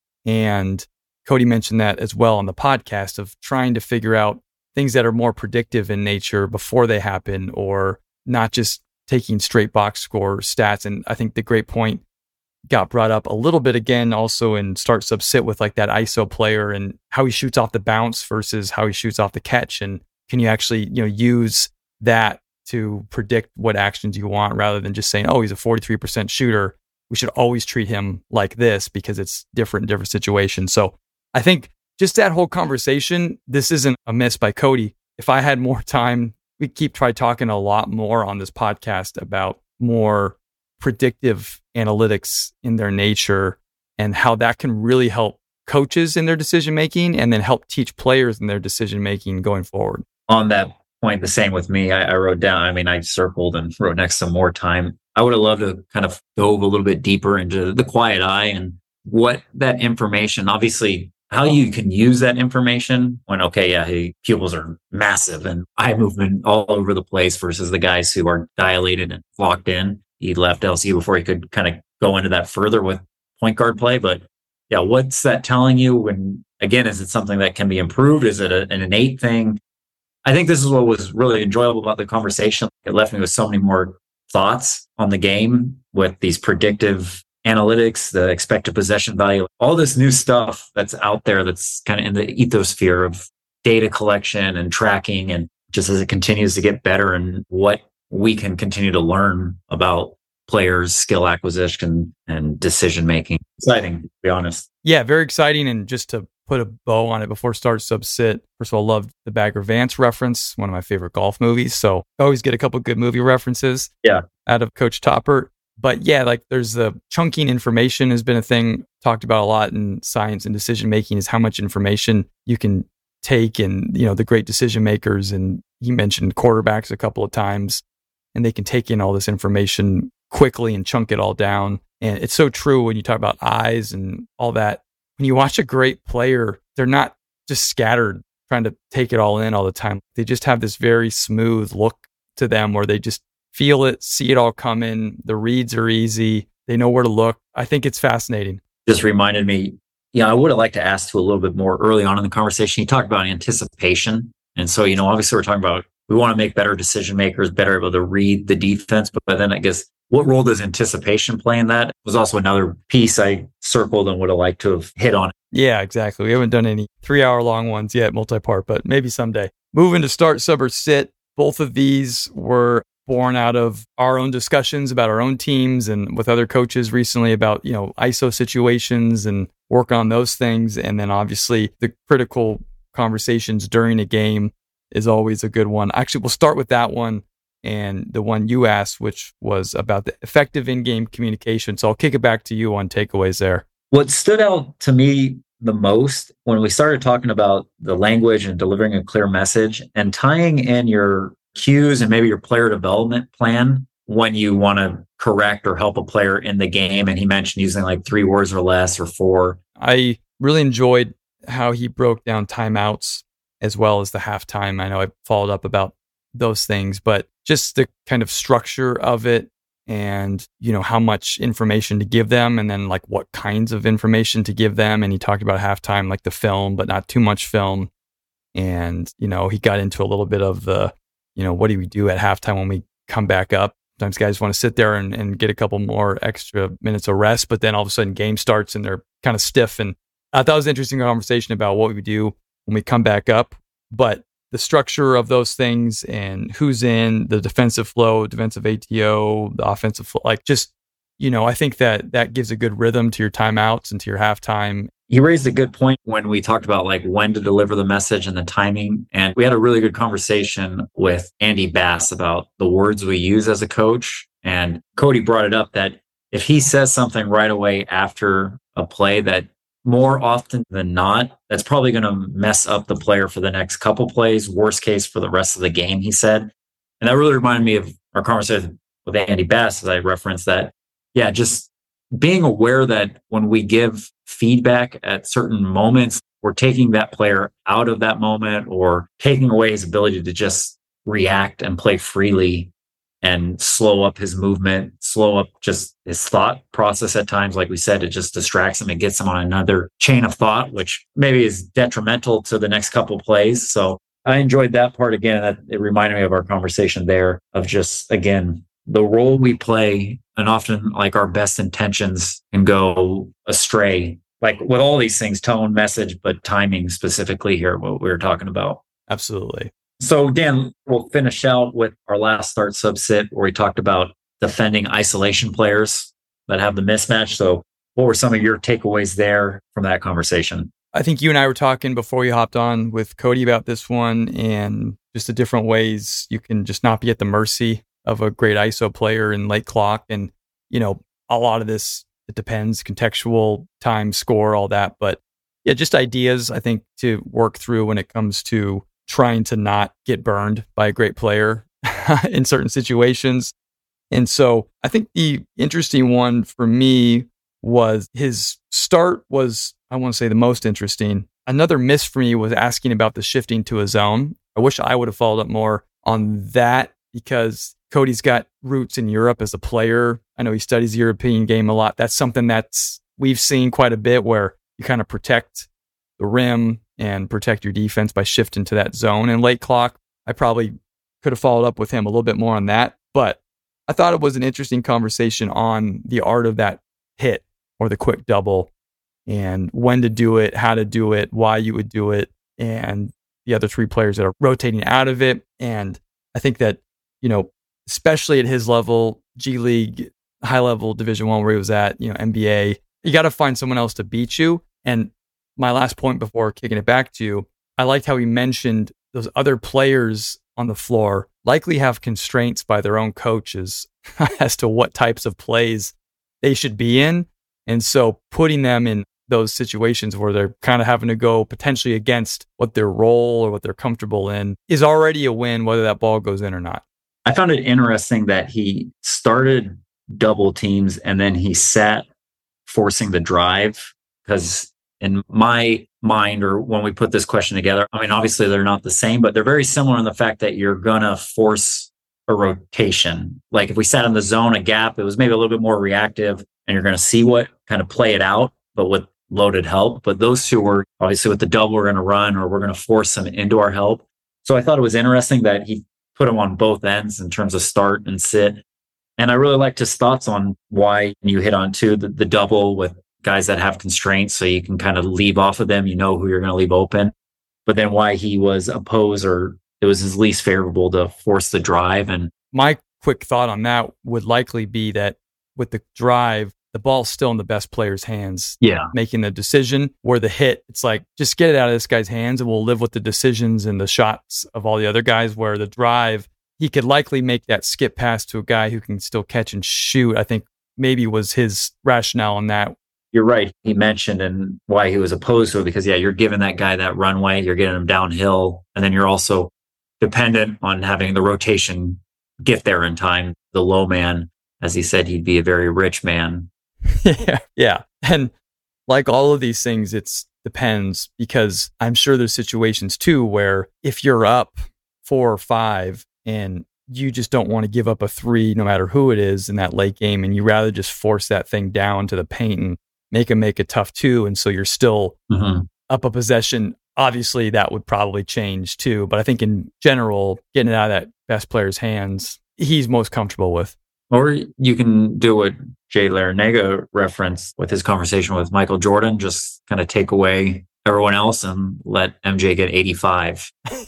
And Cody mentioned that as well on the podcast, of trying to figure out things that are more predictive in nature before they happen, or not just taking straight box score stats. And I think the great point got brought up a little bit again also in start sub sit with like that I S O player and how he shoots off the bounce versus how he shoots off the catch. And can you actually, you know, use that to predict what actions you want, rather than just saying, oh, he's a forty-three percent shooter, we should always treat him like this because it's different in different situations. So I think just that whole conversation, this isn't a miss by Cody. If I had more time, we keep try talking a lot more on this podcast about more predictive analytics in their nature and how that can really help coaches in their decision making, and then help teach players in their decision making going forward. On that point, the same with me. I, I wrote down, I mean, I circled and wrote next some more time. I would have loved to kind of dove a little bit deeper into the quiet eye and what that information, obviously, how you can use that information when, okay, yeah, hey, pupils are massive and eye movement all over the place versus the guys who are dilated and locked in. He left L S U before he could kind of go into that further with point guard play. But yeah, what's that telling you? When, again, is it something that can be improved? Is it a, an innate thing? I think this is what was really enjoyable about the conversation. It left me with so many more thoughts on the game with these predictive analytics, the expected possession value, all this new stuff that's out there that's kind of in the ethosphere of data collection and tracking, and just as it continues to get better, and what we can continue to learn about players' skill acquisition and decision making. Exciting, to be honest. Yeah, very exciting. And just to put a bow on it before start sub sit, first of all, love the Bagger Vance reference, one of my favorite golf movies. So I always get a couple good movie references yeah. out of Coach Topper. But yeah, like there's the chunking information has been a thing talked about a lot in science and decision making, is how much information you can take, and you know, the great decision makers, and he mentioned quarterbacks a couple of times, and they can take in all this information quickly and chunk it all down. And it's so true when you talk about eyes and all that. When you watch a great player, they're not just scattered trying to take it all in all the time. They just have this very smooth look to them where they just feel it, see it all coming. The reads are easy. They know where to look. I think it's fascinating. Just reminded me, yeah, I would have liked to ask to a little bit more early on in the conversation. You talked about anticipation. And so, you know, obviously we're talking about, we want to make better decision makers, better able to read the defense. But, but then I guess, what role does anticipation play in that? Was also another piece I circled and would have liked to have hit on. Yeah, exactly. We haven't done any three hour long ones yet, multi-part, but maybe someday. Moving to start, sub, or sit. Both of these were born out of our own discussions about our own teams and with other coaches recently about, you know, I S O situations and work on those things. And then obviously the critical conversations during a game is always a good one. Actually, we'll start with that one and the one you asked, which was about the effective in-game communication. So I'll kick it back to you on takeaways there. What stood out to me the most when we started talking about the language and delivering a clear message and tying in your cues and maybe your player development plan when you want to correct or help a player in the game. And he mentioned using like three words or less or four. I really enjoyed how he broke down timeouts as well as the halftime. I know I followed up about those things, but just the kind of structure of it and, you know, how much information to give them and then like what kinds of information to give them. And he talked about halftime, like the film, but not too much film. And, you know, he got into a little bit of the, you know, what do we do at halftime when we come back up? Sometimes guys want to sit there and, and get a couple more extra minutes of rest, but then all of a sudden game starts and they're kind of stiff. And I thought it was an interesting conversation about what we do when we come back up, but the structure of those things and who's in the defensive flow, defensive A T O, the offensive flow, like just, you know, I think that that gives a good rhythm to your timeouts and to your halftime. He raised a good point when we talked about like when to deliver the message and the timing. And we had a really good conversation with Andy Bass about the words we use as a coach. And Cody brought it up that if he says something right away after a play that more often than not, that's probably going to mess up the player for the next couple plays, worst case for the rest of the game, he said. And that really reminded me of our conversation with Andy Bass, as I referenced that. Yeah, just being aware that when we give feedback at certain moments, we're taking that player out of that moment or taking away his ability to just react and play freely and slow up his movement, slow up just his thought process at times. Like we said, it just distracts him and gets him on another chain of thought, which maybe is detrimental to the next couple plays. So I enjoyed that part again. That it reminded me of our conversation there of just, again, the role we play, and often like our best intentions can go astray. Like with all these things, tone, message, but timing specifically here, what we were talking about. Absolutely. So Dan, we'll finish out with our last start subsit where we talked about defending isolation players that have the mismatch. So what were some of your takeaways there from that conversation? I think you and I were talking before we hopped on with Cody about this one and just the different ways you can just not be at the mercy of a great I S O player in late clock. And, you know, a lot of this, it depends, contextual, time, score, all that. But yeah, just ideas, I think, to work through when it comes to trying to not get burned by a great player in certain situations. And so I think the interesting one for me was his start was, I want to say, the most interesting. Another miss for me was asking about the shifting to a zone. I wish I would have followed up more on that because Cody's got roots in Europe as a player. I know he studies the European game a lot. That's something that's we've seen quite a bit where you kind of protect the rim and protect your defense by shifting to that zone. And late clock, I probably could have followed up with him a little bit more on that. But I thought it was an interesting conversation on the art of that hit or the quick double and when to do it, how to do it, why you would do it, and the other three players that are rotating out of it. And I think that, you know, especially at his level, G League, high level Division One, where he was at, you know, N B A, you got to find someone else to beat you. And my last point before kicking it back to you, I liked how he mentioned those other players on the floor likely have constraints by their own coaches as to what types of plays they should be in. And so putting them in those situations where they're kind of having to go potentially against what their role or what they're comfortable in is already a win, whether that ball goes in or not. I found it interesting that he started double teams and then he sat forcing the drive, because in my mind, or when we put this question together, I mean, obviously they're not the same, but they're very similar in the fact that you're going to force a rotation. Like if we sat in the zone, a gap, it was maybe a little bit more reactive and you're going to see what kind of play it out, but with loaded help. But those two were obviously with the double, we're going to run or we're going to force them into our help. So I thought it was interesting that he put them on both ends in terms of start and sit. And I really liked his thoughts on why you hit on too, the, the double with guys that have constraints, so you can kind of leave off of them, you know who you're going to leave open. But then why he was opposed, or it was his least favorable to force the drive. And my quick thought on that would likely be that with the drive, the ball's still in the best player's hands. Yeah. Making the decision, where the hit, it's like, just get it out of this guy's hands and we'll live with the decisions and the shots of all the other guys. Where the drive, he could likely make that skip pass to a guy who can still catch and shoot. I think maybe was his rationale on that. You're right. He mentioned and why he was opposed to it, because yeah, you're giving that guy that runway, you're getting him downhill. And then you're also dependent on having the rotation get there in time. The low man, as he said, he'd be a very rich man. yeah. Yeah. And like all of these things, it's depends, because I'm sure there's situations too, where if you're up four or five and you just don't want to give up a three, no matter who it is in that late game, and you rather just force that thing down to the paint and make him make a tough two. And so you're still mm-hmm. up a possession. Obviously that would probably change too. But I think in general, getting it out of that best player's hands, he's most comfortable with. Or you can do what Jay Larranaga referenced with his conversation with Michael Jordan, just kind of take away everyone else and let M J get eighty-five.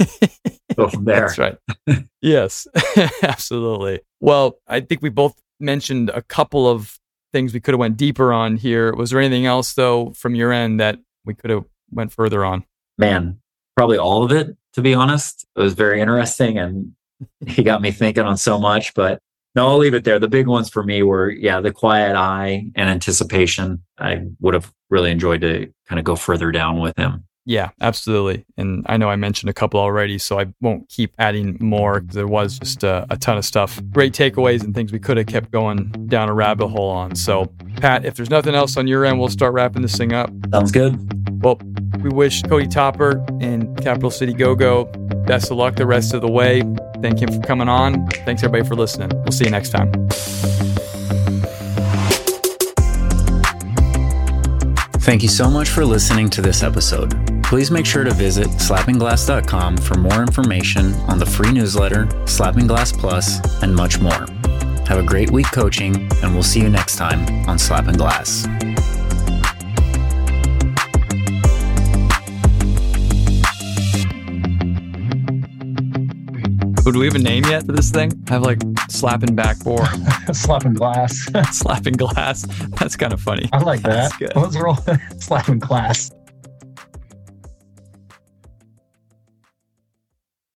Go from there. That's right. Yes, absolutely. Well, I think we both mentioned a couple of things we could have went deeper on here. Was there anything else though from your end that we could have went further on? Man, probably all of it, to be honest. It was very interesting and he got me thinking on so much. But No, I'll leave it there. The big ones for me were, yeah, the quiet eye and anticipation. I would have really enjoyed to kind of go further down with him. Yeah, absolutely. And I know I mentioned a couple already, so I won't keep adding more. There was just a, a ton of stuff, great takeaways and things we could have kept going down a rabbit hole on. So, Pat, if there's nothing else on your end, we'll start wrapping this thing up. Sounds good. Well, we wish Cody Topper and Capital City Go-Go best of luck the rest of the way. Thank him for coming on. Thanks, everybody, for listening. We'll see you next time. Thank you so much for listening to this episode. Please make sure to visit slapping glass dot com for more information on the free newsletter, Slapping Glass Plus, and much more. Have a great week coaching, and we'll see you next time on Slapping Glass. So do we have a name yet for this thing? I have like slapping backboard. Slapping glass. Slapping glass. That's kind of funny. I like that. That's good. Let's roll slapping glass.